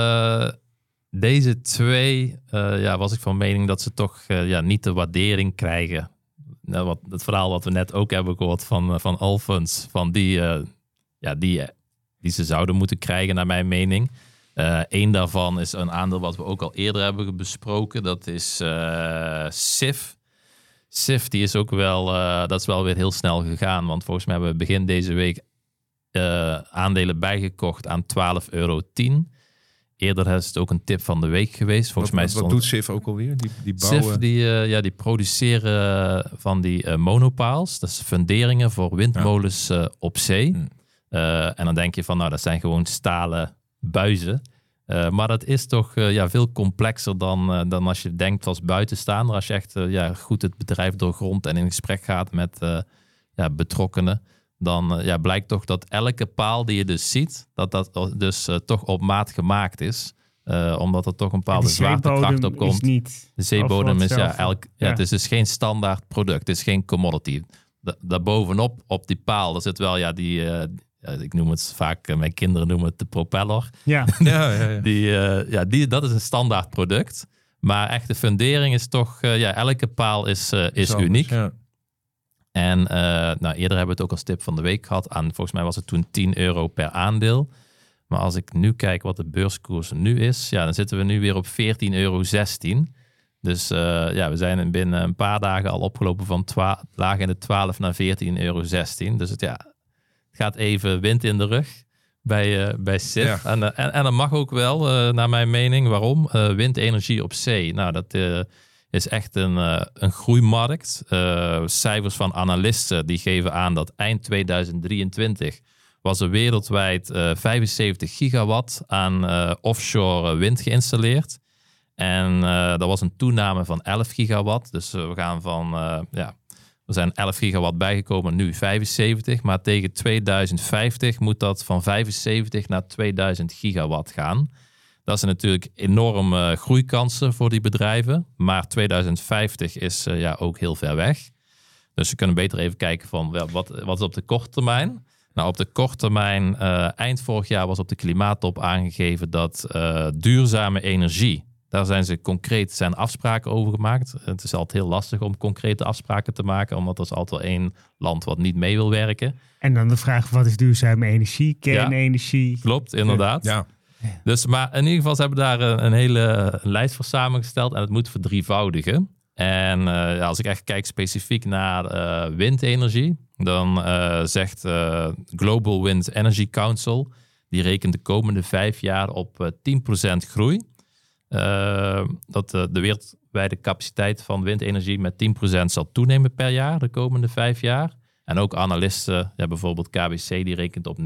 deze 2, was ik van mening dat ze toch niet de waardering krijgen. Nou, het verhaal wat we net ook hebben gehoord van Allfunds, van die ze zouden moeten krijgen naar mijn mening. Eén daarvan is een aandeel wat we ook al eerder hebben besproken. Dat is SIF. SIF, die is ook wel, dat is wel weer heel snel gegaan. Want volgens mij hebben we begin deze week aandelen bijgekocht aan €12,10. Eerder is het ook een tip van de week geweest. Volgens mij wat doet SIF ook alweer? Die bouwen... SIF, die produceren van die monopiles. Dat is funderingen voor windmolens op zee. En dan denk je van, dat zijn gewoon stalen buizen. Maar dat is toch veel complexer dan als je denkt als buitenstaander. Als je echt goed het bedrijf doorgrondt en in gesprek gaat met betrokkenen. Dan blijkt toch dat elke paal die je dus ziet, dat dus toch op maat gemaakt is. Omdat er toch een bepaalde zwaartekracht op komt. De zeebodem is het is dus geen standaard product. Het is geen commodity. Daarbovenop op die paal, er zit wel ik noem het vaak, mijn kinderen noemen het de propeller. Ja. Dat is een standaard product. Maar echt de fundering is toch, elke paal is uniek. Ja. En eerder hebben we het ook als tip van de week gehad. Volgens mij was het toen €10 per aandeel. Maar als ik nu kijk wat de beurskoers nu is, dan zitten we nu weer op €14,16. Dus we zijn binnen een paar dagen al opgelopen van laag in de 12 naar €14,16. Dus het gaat even wind in de rug. bij SIF. Ja. En dat mag ook wel, naar mijn mening. Waarom? Windenergie op zee. Nou, dat is echt een groeimarkt. Cijfers van analisten die geven aan dat eind 2023 was er wereldwijd 75 gigawatt aan offshore wind geïnstalleerd. En dat was een toename van 11 gigawatt. Dus we gaan van, er zijn 11 gigawatt bijgekomen, nu 75. Maar tegen 2050 moet dat van 75 naar 2000 gigawatt gaan. Dat zijn natuurlijk enorme groeikansen voor die bedrijven. Maar 2050 is ook heel ver weg. Dus we kunnen beter even kijken van wat is op de korte termijn. Nou, op de korte termijn, eind vorig jaar was op de klimaattop aangegeven dat duurzame energie, daar zijn afspraken over gemaakt. Het is altijd heel lastig om concrete afspraken te maken, omdat er is altijd wel één land wat niet mee wil werken. En dan de vraag, wat is duurzame energie, kernenergie? Ja, klopt, inderdaad. Ja. Dus, maar in ieder geval, ze hebben daar een hele lijst voor samengesteld en het moet verdrievoudigen. En als ik echt kijk specifiek naar windenergie, dan zegt Global Wind Energy Council, die rekent de komende 5 jaar op 10% groei. Dat de wereldwijde capaciteit van windenergie met 10% zal toenemen per jaar de komende 5 jaar. En ook analisten, bijvoorbeeld KBC, die rekent op 9%.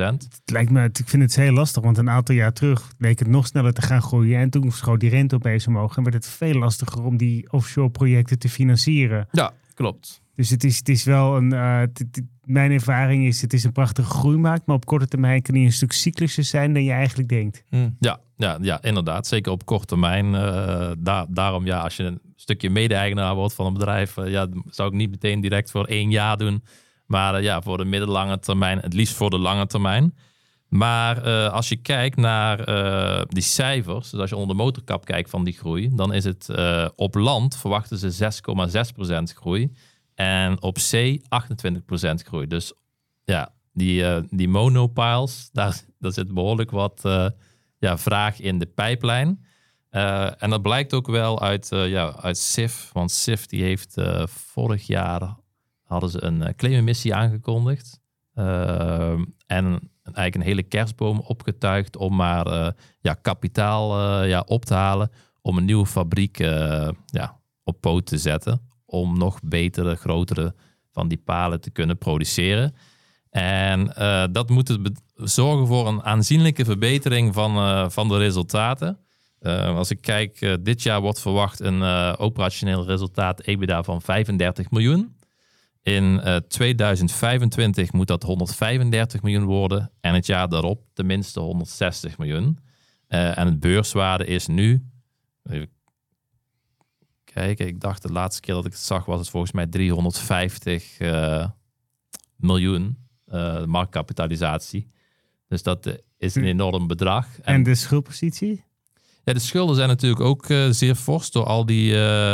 Ik vind het heel lastig, want een aantal jaar terug leek het nog sneller te gaan groeien. En toen schoot die rente opeens omhoog en werd het veel lastiger om die offshore projecten te financieren. Ja, klopt. Dus het is wel mijn ervaring is, het is een prachtige groeimarkt, maar op korte termijn kan die een stuk cyclischer zijn dan je eigenlijk denkt. Ja, inderdaad. Zeker op korte termijn. Daarom, als je een stukje mede-eigenaar wordt van een bedrijf, zou ik niet meteen direct voor 1 jaar doen. Maar voor de middellange termijn, het liefst voor de lange termijn. Maar als je kijkt naar die cijfers, dus als je onder de motorkap kijkt van die groei, dan is het op land verwachten ze 6,6% groei. En op zee 28% groei. Dus die monopiles, daar zit behoorlijk wat vraag in de pijplijn. En dat blijkt ook wel uit SIF. Want SIF die heeft vorig jaar hadden ze een claimemissie aangekondigd. En eigenlijk een hele kerstboom opgetuigd om maar kapitaal op te halen. Om een nieuwe fabriek op poot te zetten. Om nog betere, grotere van die palen te kunnen produceren. En dat moet zorgen voor een aanzienlijke verbetering van de resultaten. Als ik kijk, dit jaar wordt verwacht een operationeel resultaat EBITDA van 35 miljoen. In 2025 moet dat 135 miljoen worden. En het jaar daarop tenminste 160 miljoen. En het beurswaarde is nu... Kijk, ik dacht de laatste keer dat ik het zag was het volgens mij 350 miljoen marktkapitalisatie. Dus dat is een enorm bedrag. En de schuldpositie? Ja, de schulden zijn natuurlijk ook zeer fors door al die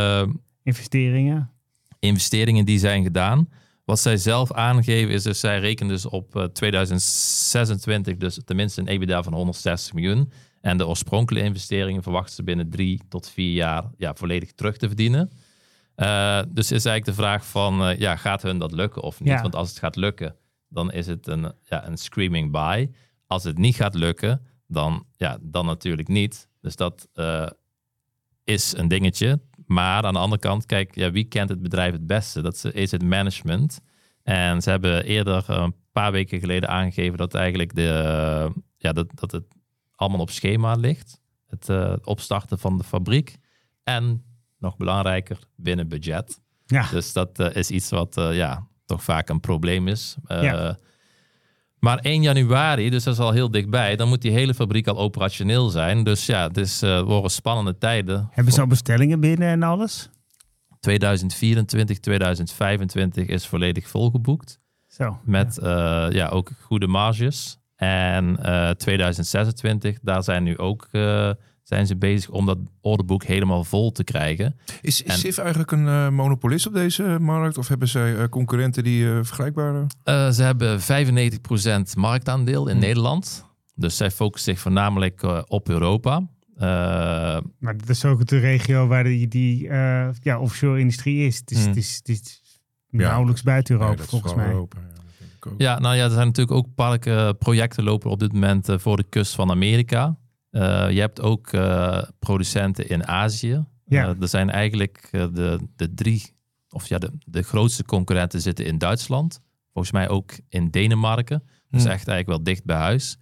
investeringen die zijn gedaan. Wat zij zelf aangeven is, dus zij rekenen dus op 2026 dus tenminste een EBITDA van 160 miljoen. En de oorspronkelijke investeringen verwachten ze binnen 3 tot 4 jaar volledig terug te verdienen. Dus is eigenlijk de vraag van, gaat hun dat lukken of niet? Ja. Want als het gaat lukken, dan is het een screaming buy. Als het niet gaat lukken, dan natuurlijk niet. Dus dat is een dingetje. Maar aan de andere kant, kijk, wie kent het bedrijf het beste? Dat is het management. En ze hebben eerder een paar weken geleden aangegeven dat eigenlijk dat het allemaal op schema ligt. Het opstarten van de fabriek. En, nog belangrijker, binnen budget. Ja. Dus dat is iets wat toch vaak een probleem is. Maar 1 januari, dus dat is al heel dichtbij, dan moet die hele fabriek al operationeel zijn. Dus het worden spannende tijden. Hebben ze al bestellingen binnen en alles? 2024, 2025 is volledig volgeboekt. Zo. Met ook goede marges. En 2026, daar zijn nu ook zijn ze bezig om dat orderboek helemaal vol te krijgen. Is SIF eigenlijk een monopolist op deze markt? Of hebben zij concurrenten die vergelijkbare? Ze hebben 95% marktaandeel in Nederland. Dus zij focussen zich voornamelijk op Europa. Maar dat is ook de regio waar die offshore industrie is. Het is nauwelijks buiten Europa, volgens mij. Europa, parken ook. Ja, nou ja, er zijn natuurlijk ook projecten lopen op dit moment voor de kust van Amerika. Je hebt ook producenten in Azië. Ja. Er zijn eigenlijk de drie, of ja, de grootste concurrenten zitten in Duitsland. Volgens mij ook in Denemarken. Dus echt eigenlijk wel dicht bij huis.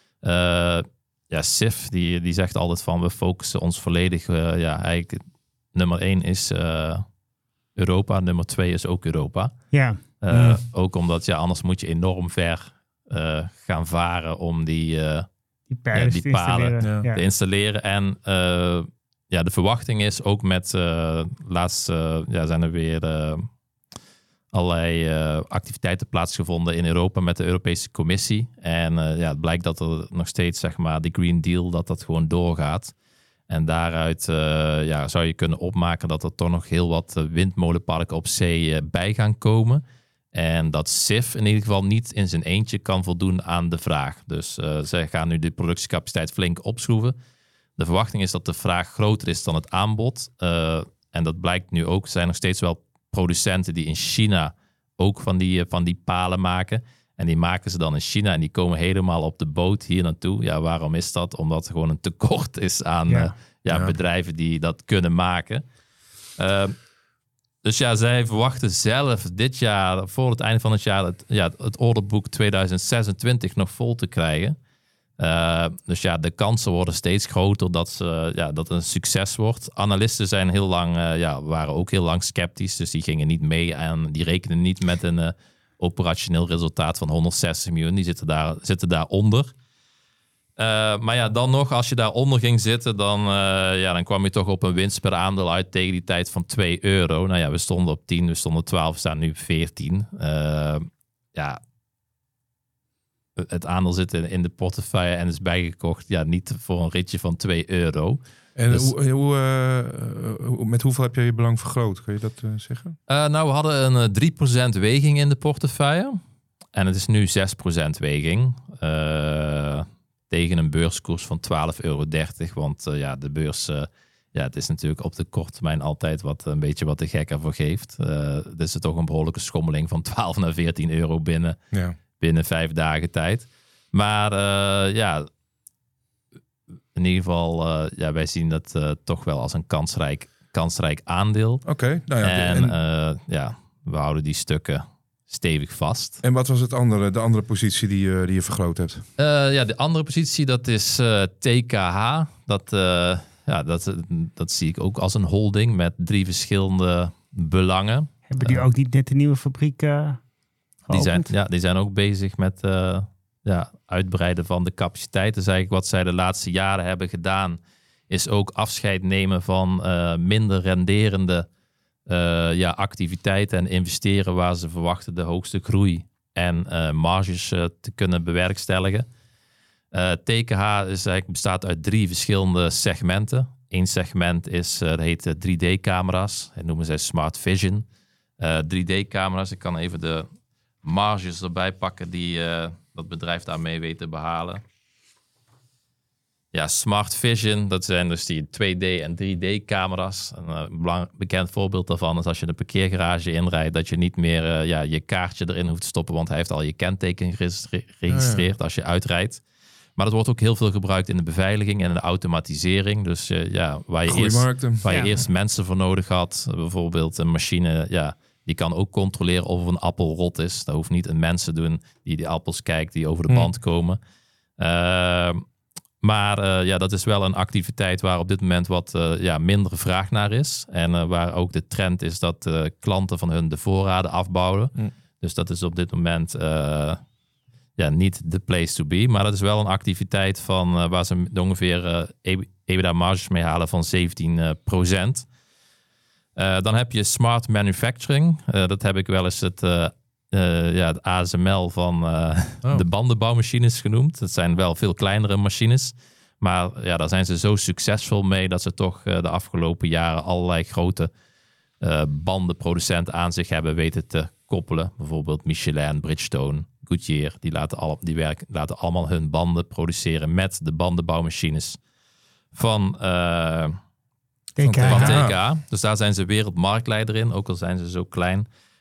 SIF, die zegt altijd van we focussen ons volledig. Eigenlijk nummer 1 is Europa, nummer 2 is ook Europa. Ja. Ook omdat anders moet je enorm ver gaan varen om die palen die te palen installeren. te installeren. En de verwachting is ook met laatst zijn er weer allerlei activiteiten plaatsgevonden in Europa met de Europese Commissie. En het blijkt dat er nog steeds, zeg maar, die Green Deal, dat gewoon doorgaat. En daaruit zou je kunnen opmaken dat er toch nog heel wat windmolenparken op zee bij gaan komen. En dat SIF in ieder geval niet in zijn eentje kan voldoen aan de vraag. Dus zij gaan nu de productiecapaciteit flink opschroeven. De verwachting is dat de vraag groter is dan het aanbod. En dat blijkt nu ook. Er zijn nog steeds wel producenten die in China ook van die palen maken. En die maken ze dan in China en die komen helemaal op de boot hier naartoe. Ja, waarom is dat? Omdat er gewoon een tekort is aan bedrijven die dat kunnen maken. Dus zij verwachten zelf dit jaar, voor het einde van het jaar, het orderboek 2026 nog vol te krijgen. Dus de kansen worden steeds groter dat het een succes wordt. Analisten zijn waren ook heel lang sceptisch, dus die gingen niet mee en die rekenen niet met een operationeel resultaat van 160 miljoen. Die zitten daaronder. Maar dan nog, als je daaronder ging zitten, dan kwam je toch op een winst per aandeel uit tegen die tijd van €2. Nou ja, we stonden op 10, we stonden op 12, we staan nu op 14. Het aandeel zit in de portefeuille en is bijgekocht. Ja, niet voor een ritje van €2. En dus, met hoeveel heb je je belang vergroot? Kun je dat zeggen? we hadden een 3% weging in de portefeuille. En het is nu 6% weging. Tegen een beurskoers van €12,30. Want de beurs, het is natuurlijk op de korte termijn altijd een beetje wat de gek ervoor geeft. Dus er toch een behoorlijke schommeling van 12 naar €14 binnen 5 dagen tijd. Maar in ieder geval, wij zien dat toch wel als een kansrijk aandeel. Oké. We houden die stukken stevig vast. En wat was de andere positie die je vergroot hebt? De andere positie, dat is TKH. Dat zie ik ook als een holding met 3 verschillende belangen. Hebben die ook niet net de nieuwe fabriek die zijn ook bezig met uitbreiden van de capaciteit. Dus eigenlijk wat zij de laatste jaren hebben gedaan, is ook afscheid nemen van minder renderende activiteiten en investeren waar ze verwachten de hoogste groei en marges te kunnen bewerkstelligen. TKH bestaat uit 3 verschillende segmenten. Eén segment heet 3D-camera's. Dat noemen zij Smart Vision. 3D-camera's, ik kan even de marges erbij pakken die dat bedrijf daarmee weet te behalen. Ja, Smart Vision, dat zijn dus die 2D en 3D-camera's. Een bekend voorbeeld daarvan is als je de parkeergarage inrijdt, dat je niet meer je kaartje erin hoeft te stoppen, want hij heeft al je kenteken geregistreerd als je uitrijdt. Maar dat wordt ook heel veel gebruikt in de beveiliging en in de automatisering. Dus waar je eerst mensen voor nodig had, bijvoorbeeld een machine, die kan ook controleren of een appel rot is. Dat hoeft niet een mens te doen die appels kijkt die over de band komen. Maar dat is wel een activiteit waar op dit moment wat minder vraag naar is. En waar ook de trend is dat klanten van hun de voorraden afbouwen. Dus dat is op dit moment niet de place to be. Maar dat is wel een activiteit van waar ze ongeveer EBITDA marges mee halen van 17%. Dan heb je smart manufacturing. Dat heb ik wel eens het ASML van de bandenbouwmachines genoemd. Dat zijn wel veel kleinere machines. Maar daar zijn ze zo succesvol mee dat ze toch de afgelopen jaren allerlei grote bandenproducenten aan zich hebben weten te koppelen. Bijvoorbeeld Michelin, Bridgestone, Goodyear. Die laten allemaal hun banden produceren met de bandenbouwmachines van TK. Dus daar zijn ze wereldmarktleider in, ook al zijn ze zo klein.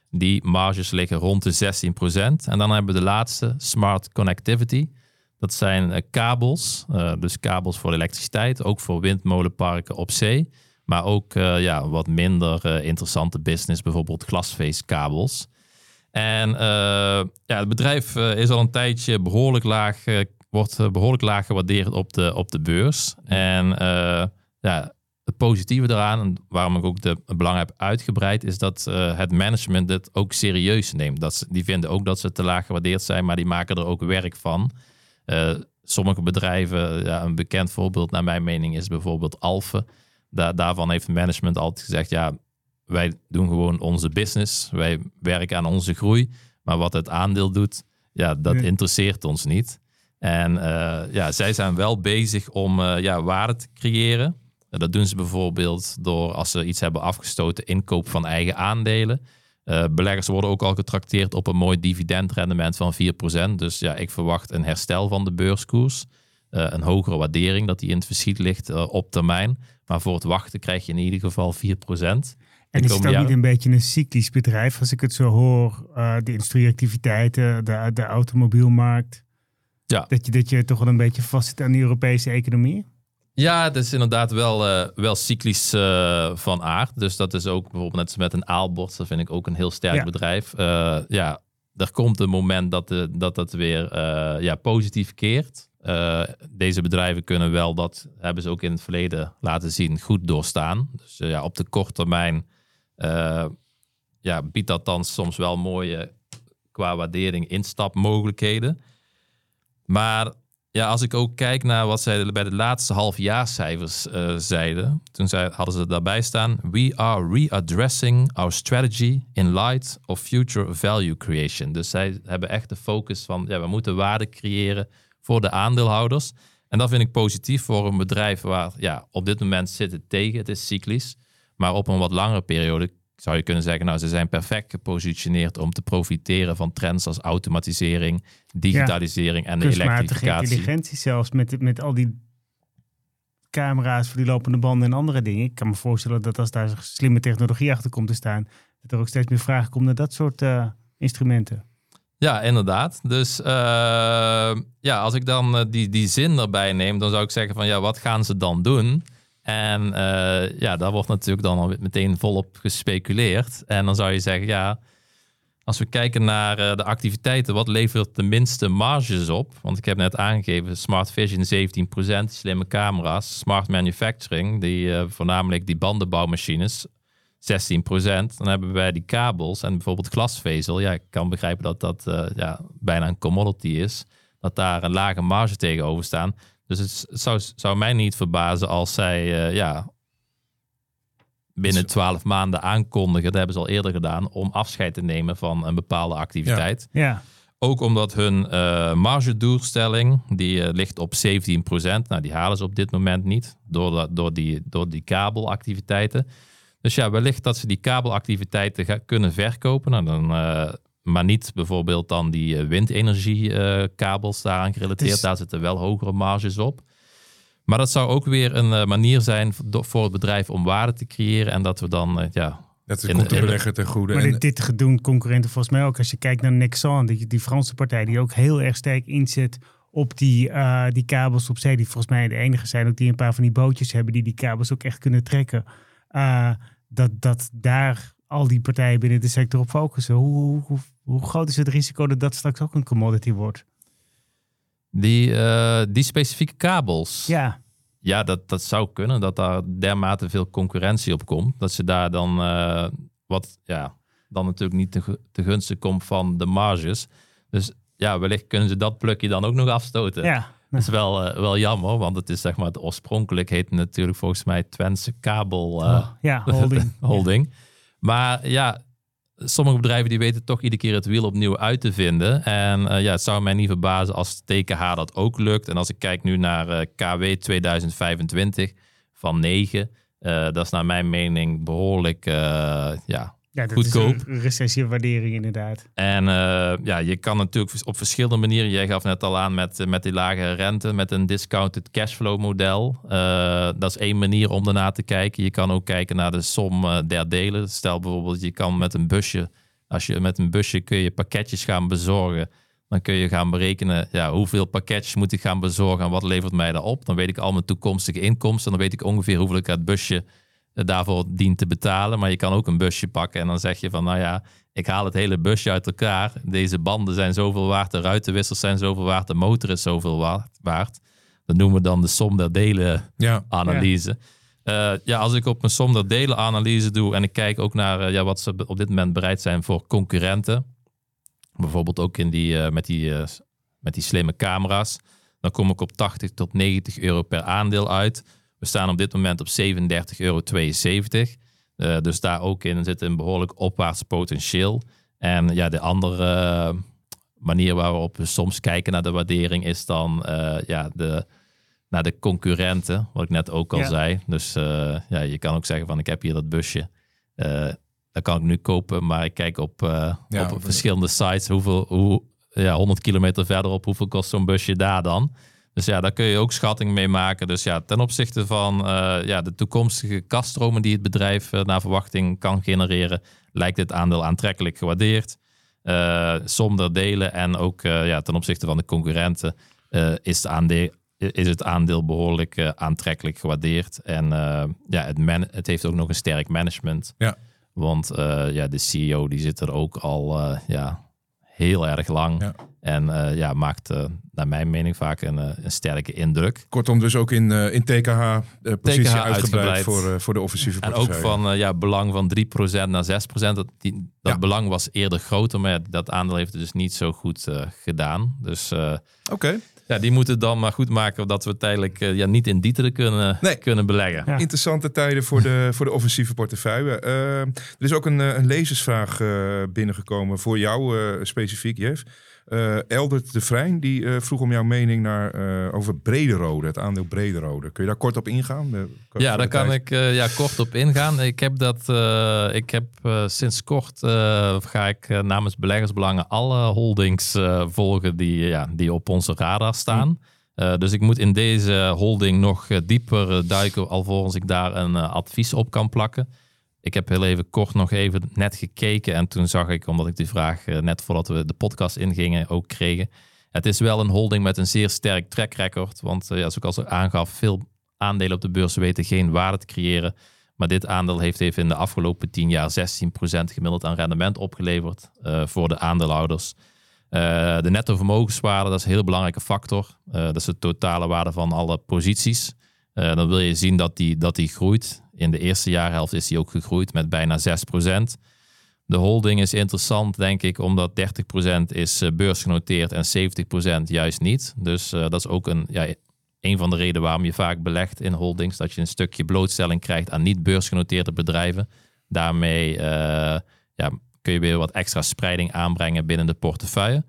Die marges liggen rond de 16%. En dan hebben we de laatste, Smart Connectivity. Dat zijn kabels, dus kabels voor elektriciteit, ook voor windmolenparken op zee. Maar ook wat minder interessante business, bijvoorbeeld glasvezelkabels. En het bedrijf is al een tijdje behoorlijk laag, wordt behoorlijk laag gewaardeerd op de beurs. En het positieve daaraan, en waarom ik ook het belang heb uitgebreid, is dat het management dit ook serieus neemt. Die vinden ook dat ze te laag gewaardeerd zijn, maar die maken er ook werk van. Sommige bedrijven, een bekend voorbeeld naar mijn mening is bijvoorbeeld Alphen. Daarvan heeft het management altijd gezegd, wij doen gewoon onze business. Wij werken aan onze groei. Maar wat het aandeel doet, dat interesseert ons niet. En zij zijn wel bezig om waarde te creëren. Dat doen ze bijvoorbeeld door, als ze iets hebben afgestoten, inkoop van eigen aandelen. Beleggers worden ook al getrakteerd op een mooi dividendrendement van 4%. Dus ik verwacht een herstel van de beurskoers. Een hogere waardering, dat die in het verschiet ligt op termijn. Maar voor het wachten krijg je in ieder geval 4%. En is het ook niet een beetje een cyclisch bedrijf? Als ik het zo hoor, de industrieactiviteiten, de automobielmarkt. Ja. Dat je toch wel een beetje vast zit aan de Europese economie? Ja, het is inderdaad wel cyclisch van aard. Dus dat is ook bijvoorbeeld net als met een Aalborst. Dat vind ik ook een heel sterk bedrijf. Er komt een moment dat het weer positief keert. Deze bedrijven kunnen wel, dat hebben ze ook in het verleden laten zien, goed doorstaan. Dus op de korte termijn biedt dat dan soms wel mooie qua waardering instapmogelijkheden. Maar als ik ook kijk naar wat zij bij de laatste halfjaarscijfers zeiden, toen hadden ze daarbij staan: "We are readdressing our strategy in light of future value creation." Dus zij hebben echt de focus van, we moeten waarde creëren voor de aandeelhouders. En dat vind ik positief voor een bedrijf waar op dit moment zit het tegen. Het is cyclisch. Maar op een wat langere periode zou je kunnen zeggen, ze zijn perfect gepositioneerd om te profiteren van trends als automatisering, digitalisering en de elektrificatie. Kunstmatige intelligentie zelfs met al die camera's voor die lopende banden en andere dingen. Ik kan me voorstellen dat als daar slimme technologie achter komt te staan, dat er ook steeds meer vragen komt naar dat soort instrumenten. Ja, inderdaad. Dus als ik dan die zin erbij neem, dan zou ik zeggen van wat gaan ze dan doen? En daar wordt natuurlijk dan al meteen volop gespeculeerd. En dan zou je zeggen, als we kijken naar de activiteiten, wat levert de minste marges op? Want ik heb net aangegeven, Smart Vision 17%, slimme camera's, Smart Manufacturing, voornamelijk die bandenbouwmachines, 16%. Dan hebben wij die kabels en bijvoorbeeld glasvezel. Ik kan begrijpen dat bijna een commodity is. Dat daar een lage marge tegenover staan. Dus het zou mij niet verbazen als zij binnen 12 maanden aankondigen, dat hebben ze al eerder gedaan, om afscheid te nemen van een bepaalde activiteit. Ja. Ook omdat hun margedoelstelling, die ligt op 17%. Nou, die halen ze op dit moment niet door die kabelactiviteiten. Dus wellicht dat ze die kabelactiviteiten kunnen verkopen. Nou, dan, maar niet bijvoorbeeld dan die windenergiekabels daaraan gerelateerd. Daar zitten wel hogere marges op. Maar dat zou ook weer een manier zijn voor het bedrijf om waarde te creëren. En dat we dan... dat komt de belegger ten goede. Maar dit doen concurrenten volgens mij ook. Als je kijkt naar Nexans, die Franse partij die ook heel erg sterk inzet op die kabels op zee. Die volgens mij de enige zijn ook die een paar van die bootjes hebben die kabels ook echt kunnen trekken. Dat daar al die partijen binnen de sector op focussen. Hoe groot is het risico dat straks ook een commodity wordt? Die specifieke kabels? Ja, dat zou kunnen. Dat daar dermate veel concurrentie op komt. Dat ze daar dan dan natuurlijk niet te gunstig komt van de marges. Dus wellicht kunnen ze dat plukje dan ook nog afstoten. Ja. Dat is wel jammer, want het is het oorspronkelijk heet natuurlijk volgens mij Twentse Kabel Holding. Maar sommige bedrijven die weten toch iedere keer het wiel opnieuw uit te vinden. En het zou mij niet verbazen als TKH dat ook lukt. En als ik kijk nu naar KW 2025 van 9, dat is naar mijn mening behoorlijk dat goedkoop. Is een recessiewaardering inderdaad. En je kan natuurlijk op verschillende manieren, jij gaf net al aan met die lage rente, met een discounted cashflow model. Dat is één manier om daarna te kijken. Je kan ook kijken naar de som der delen. Stel bijvoorbeeld, je kan met een busje Als je met een busje kun je pakketjes gaan bezorgen. Dan kun je gaan berekenen hoeveel pakketjes moet ik gaan bezorgen en wat levert mij dat op. Dan weet ik al mijn toekomstige inkomsten. Dan weet ik ongeveer hoeveel ik het busje daarvoor dient te betalen. Maar je kan ook een busje pakken en dan zeg je van ik haal het hele busje uit elkaar. Deze banden zijn zoveel waard, de ruitenwissers zijn zoveel waard, de motor is zoveel waard. Dat noemen we dan de som der delen analyse. Als ik op een som der delen analyse doe en ik kijk ook naar wat ze op dit moment bereid zijn voor concurrenten. Bijvoorbeeld ook met die slimme camera's. Dan kom ik op 80 tot 90 euro per aandeel uit. We staan op dit moment op 37,72 euro. Dus daar ook in zit een behoorlijk opwaarts potentieel. En de andere manier waarop we soms kijken naar de waardering is dan naar de concurrenten. Wat ik net ook al zei. Dus je kan ook zeggen van ik heb hier dat busje. Dat kan ik nu kopen, maar ik kijk op verschillende sites 100 kilometer verderop, hoeveel kost zo'n busje daar dan? Dus daar kun je ook schatting mee maken. Dus ten opzichte van de toekomstige kaststromen die het bedrijf naar verwachting kan genereren, lijkt dit aandeel aantrekkelijk gewaardeerd. Som der delen en ook ten opzichte van de concurrenten is het aandeel behoorlijk aantrekkelijk gewaardeerd. En het heeft ook nog een sterk management. Ja. Want de CEO die zit er ook al heel erg lang. Ja. En maakt naar mijn mening vaak een sterke indruk. Kortom dus ook in TKH positie uitgebreid voor de offensieve portefeuille. En ook van belang van 3% naar 6%. Dat belang was eerder groter, maar dat aandeel heeft het dus niet zo goed gedaan. Dus Oké. Ja, die moeten dan maar goed maken dat we tijdelijk niet in dieteren kunnen beleggen. Ja. Interessante tijden voor de offensieve portefeuille. Er is ook een lezersvraag binnengekomen voor jou specifiek, Jeff. Eldert de Vrijn die vroeg om jouw mening over Brederode, het aandeel Brederode. Kun je daar kort op ingaan? Daar kan ik kort op ingaan. Ik heb sinds kort ga ik namens Beleggersbelangen alle holdings volgen die op onze radar staan. Dus ik moet in deze holding nog dieper duiken alvorens ik daar een advies op kan plakken. Ik heb heel even kort nog even net gekeken en toen zag ik, omdat ik die vraag net voordat we de podcast ingingen ook kregen. Het is wel een holding met een zeer sterk track record, want zoals ik al aangaf, veel aandelen op de beurs weten geen waarde te creëren. Maar dit aandeel heeft in de afgelopen 10 jaar 16% gemiddeld aan rendement opgeleverd voor de aandeelhouders. De netto vermogenswaarde, dat is een heel belangrijke factor. Dat is de totale waarde van alle posities. Dan wil je zien dat die groeit. In de eerste jaarhelft is die ook gegroeid met bijna 6%. De holding is interessant, denk ik, omdat 30% is beursgenoteerd en 70% juist niet. Dus dat is ook een van de redenen waarom je vaak belegt in holdings. Dat je een stukje blootstelling krijgt aan niet beursgenoteerde bedrijven. Daarmee kun je weer wat extra spreiding aanbrengen binnen de portefeuille.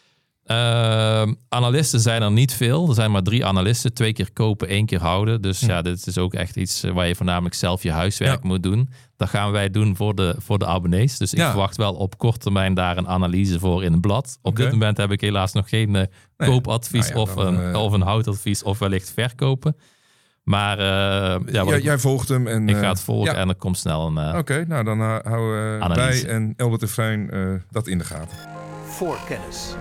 Analisten zijn er niet veel. Er zijn maar 3 analisten. 2 keer kopen, 1 keer houden. Dus dit is ook echt iets waar je voornamelijk zelf je huiswerk moet doen. Dat gaan wij doen voor de abonnees. Dus ik verwacht wel op korte termijn daar een analyse voor in het blad. Op dit moment heb ik helaas nog geen koopadvies of een houdadvies of wellicht verkopen. Maar jij volgt hem. En, ik ga het volgen en er komt snel een Oké, nou dan houden wij en Eldert de Vrijn dat in de gaten. Voor kennis.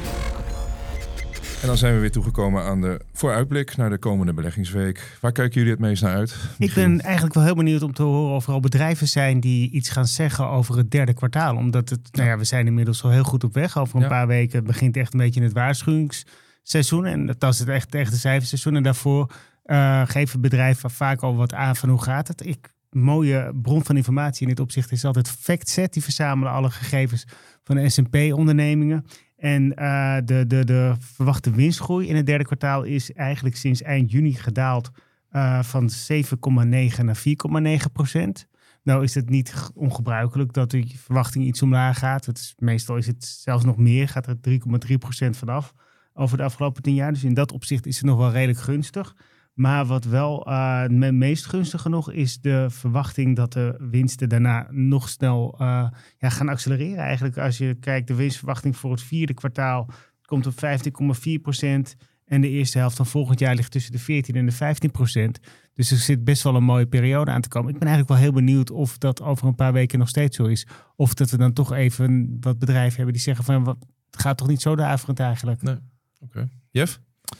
En dan zijn we weer toegekomen aan de vooruitblik naar de komende beleggingsweek. Waar kijken jullie het meest naar uit? Ik ben eigenlijk wel heel benieuwd om te horen of er al bedrijven zijn die iets gaan zeggen over het 3e kwartaal. Omdat we zijn inmiddels al heel goed op weg. Over een paar weken begint echt een beetje het waarschuwingsseizoen. En dat is het echt de cijferseizoen. En daarvoor geven bedrijven vaak al wat aan van hoe gaat het. Mooie bron van informatie in dit opzicht is altijd FactSet. Die verzamelen alle gegevens van de S&P-ondernemingen. En de verwachte winstgroei in het 3e kwartaal is eigenlijk sinds eind juni gedaald van 7,9 naar 4,9%. Nou is het niet ongebruikelijk dat de verwachting iets omlaag gaat. Meestal is het zelfs nog meer, gaat er 3,3% vanaf over de afgelopen 10 jaar. Dus in dat opzicht is het nog wel redelijk gunstig. Maar wat wel meest gunstig nog is de verwachting dat de winsten daarna nog snel gaan accelereren. Eigenlijk als je kijkt, de winstverwachting voor het 4e kwartaal komt op 15,4%. En de eerste helft van volgend jaar ligt tussen de 14% en de 15%. Dus er zit best wel een mooie periode aan te komen. Ik ben eigenlijk wel heel benieuwd of dat over een paar weken nog steeds zo is. Of dat we dan toch even wat bedrijven hebben die zeggen van... het gaat toch niet zo daverend eigenlijk? Nee. Oké. Jeff?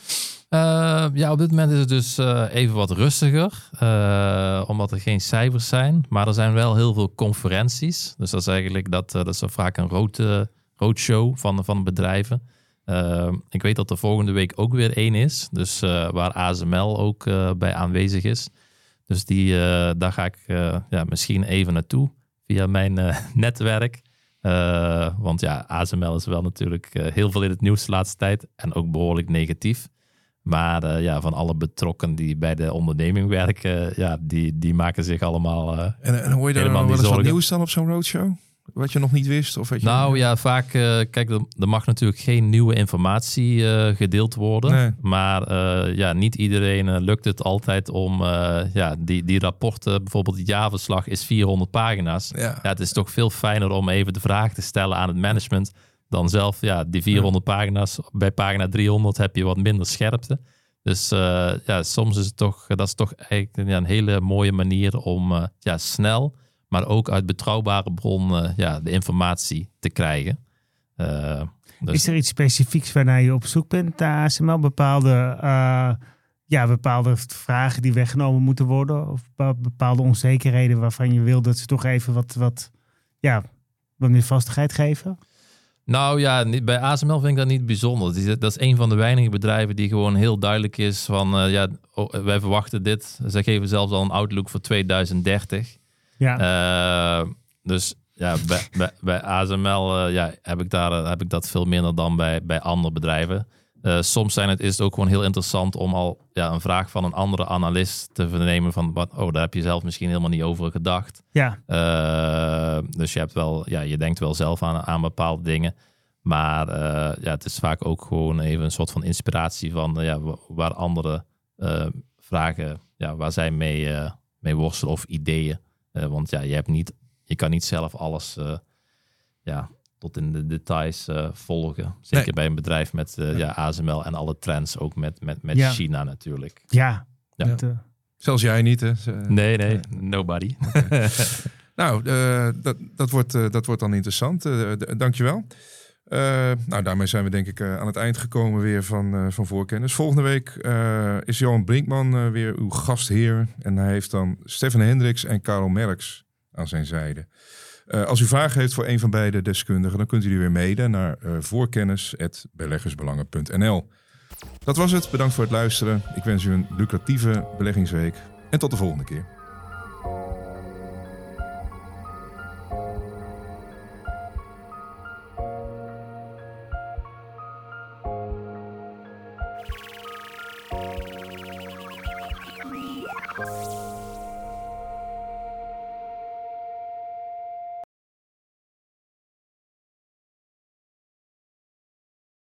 Op dit moment is het dus even wat rustiger. Omdat er geen cijfers zijn. Maar er zijn wel heel veel conferenties. Dus dat is eigenlijk dat is vaak een roadshow van bedrijven. Ik weet dat er volgende week ook weer één is. Dus waar ASML ook bij aanwezig is. Dus daar ga ik misschien even naartoe via mijn netwerk. Want ja, ASML is wel natuurlijk heel veel in het nieuws de laatste tijd. En ook behoorlijk negatief. Maar van alle betrokkenen die bij de onderneming werken, die maken zich allemaal En hoor je daar helemaal wel niet eens wat zorgen. nieuws dan op zo'n roadshow? Wat je nog niet wist? Of weet je... Nou ja, vaak, kijk, er mag natuurlijk geen nieuwe informatie gedeeld worden. Nee. Maar niet iedereen lukt het altijd om die rapporten, bijvoorbeeld het jaarverslag is 400 pagina's. Ja. Ja, het is toch veel fijner om even de vraag te stellen aan het management dan zelf, die 400 pagina's. Bij pagina 300 heb je wat minder scherpte. Dus soms is het toch, dat is toch eigenlijk een hele mooie manier om snel, maar ook uit betrouwbare bron de informatie te krijgen. Dus... Is er iets specifieks waarnaar je op zoek bent, ASML? Bepaalde vragen die weggenomen moeten worden? Of bepaalde onzekerheden waarvan je wil dat ze toch even wat meer vastigheid geven? Nou ja, bij ASML vind ik dat niet bijzonder. Dat is een van de weinige bedrijven die gewoon heel duidelijk is van... wij verwachten dit. Zij geven zelfs al een outlook voor 2030. Ja. Dus ja, bij ASML heb ik dat veel minder dan bij andere bedrijven. Soms is het ook gewoon heel interessant om al een vraag van een andere analist te vernemen van daar heb je zelf misschien helemaal niet over gedacht. Ja. Dus je hebt wel, je denkt wel zelf aan bepaalde dingen. Maar het is vaak ook gewoon even een soort van inspiratie van waar andere vragen, waar zij mee worstelen of ideeën. Want je kan niet zelf alles tot in de details volgen. Zeker bij een bedrijf met ASML en alle trends, ook met China natuurlijk. Ja. Ja. Zelfs jij niet, hè? Nee, nobody. Okay. Nou, dat wordt dan interessant. Dankjewel. Daarmee zijn we denk ik aan het eind gekomen weer van Voorkennis. Volgende week is Johan Brinkman weer uw gastheer. En hij heeft dan Stefan Hendricks en Karel Merks aan zijn zijde. Als u vragen heeft voor een van beide deskundigen, dan kunt u die weer mailen naar voorkennis@beleggersbelangen.nl. Dat was het. Bedankt voor het luisteren. Ik wens u een lucratieve beleggingsweek. En tot de volgende keer.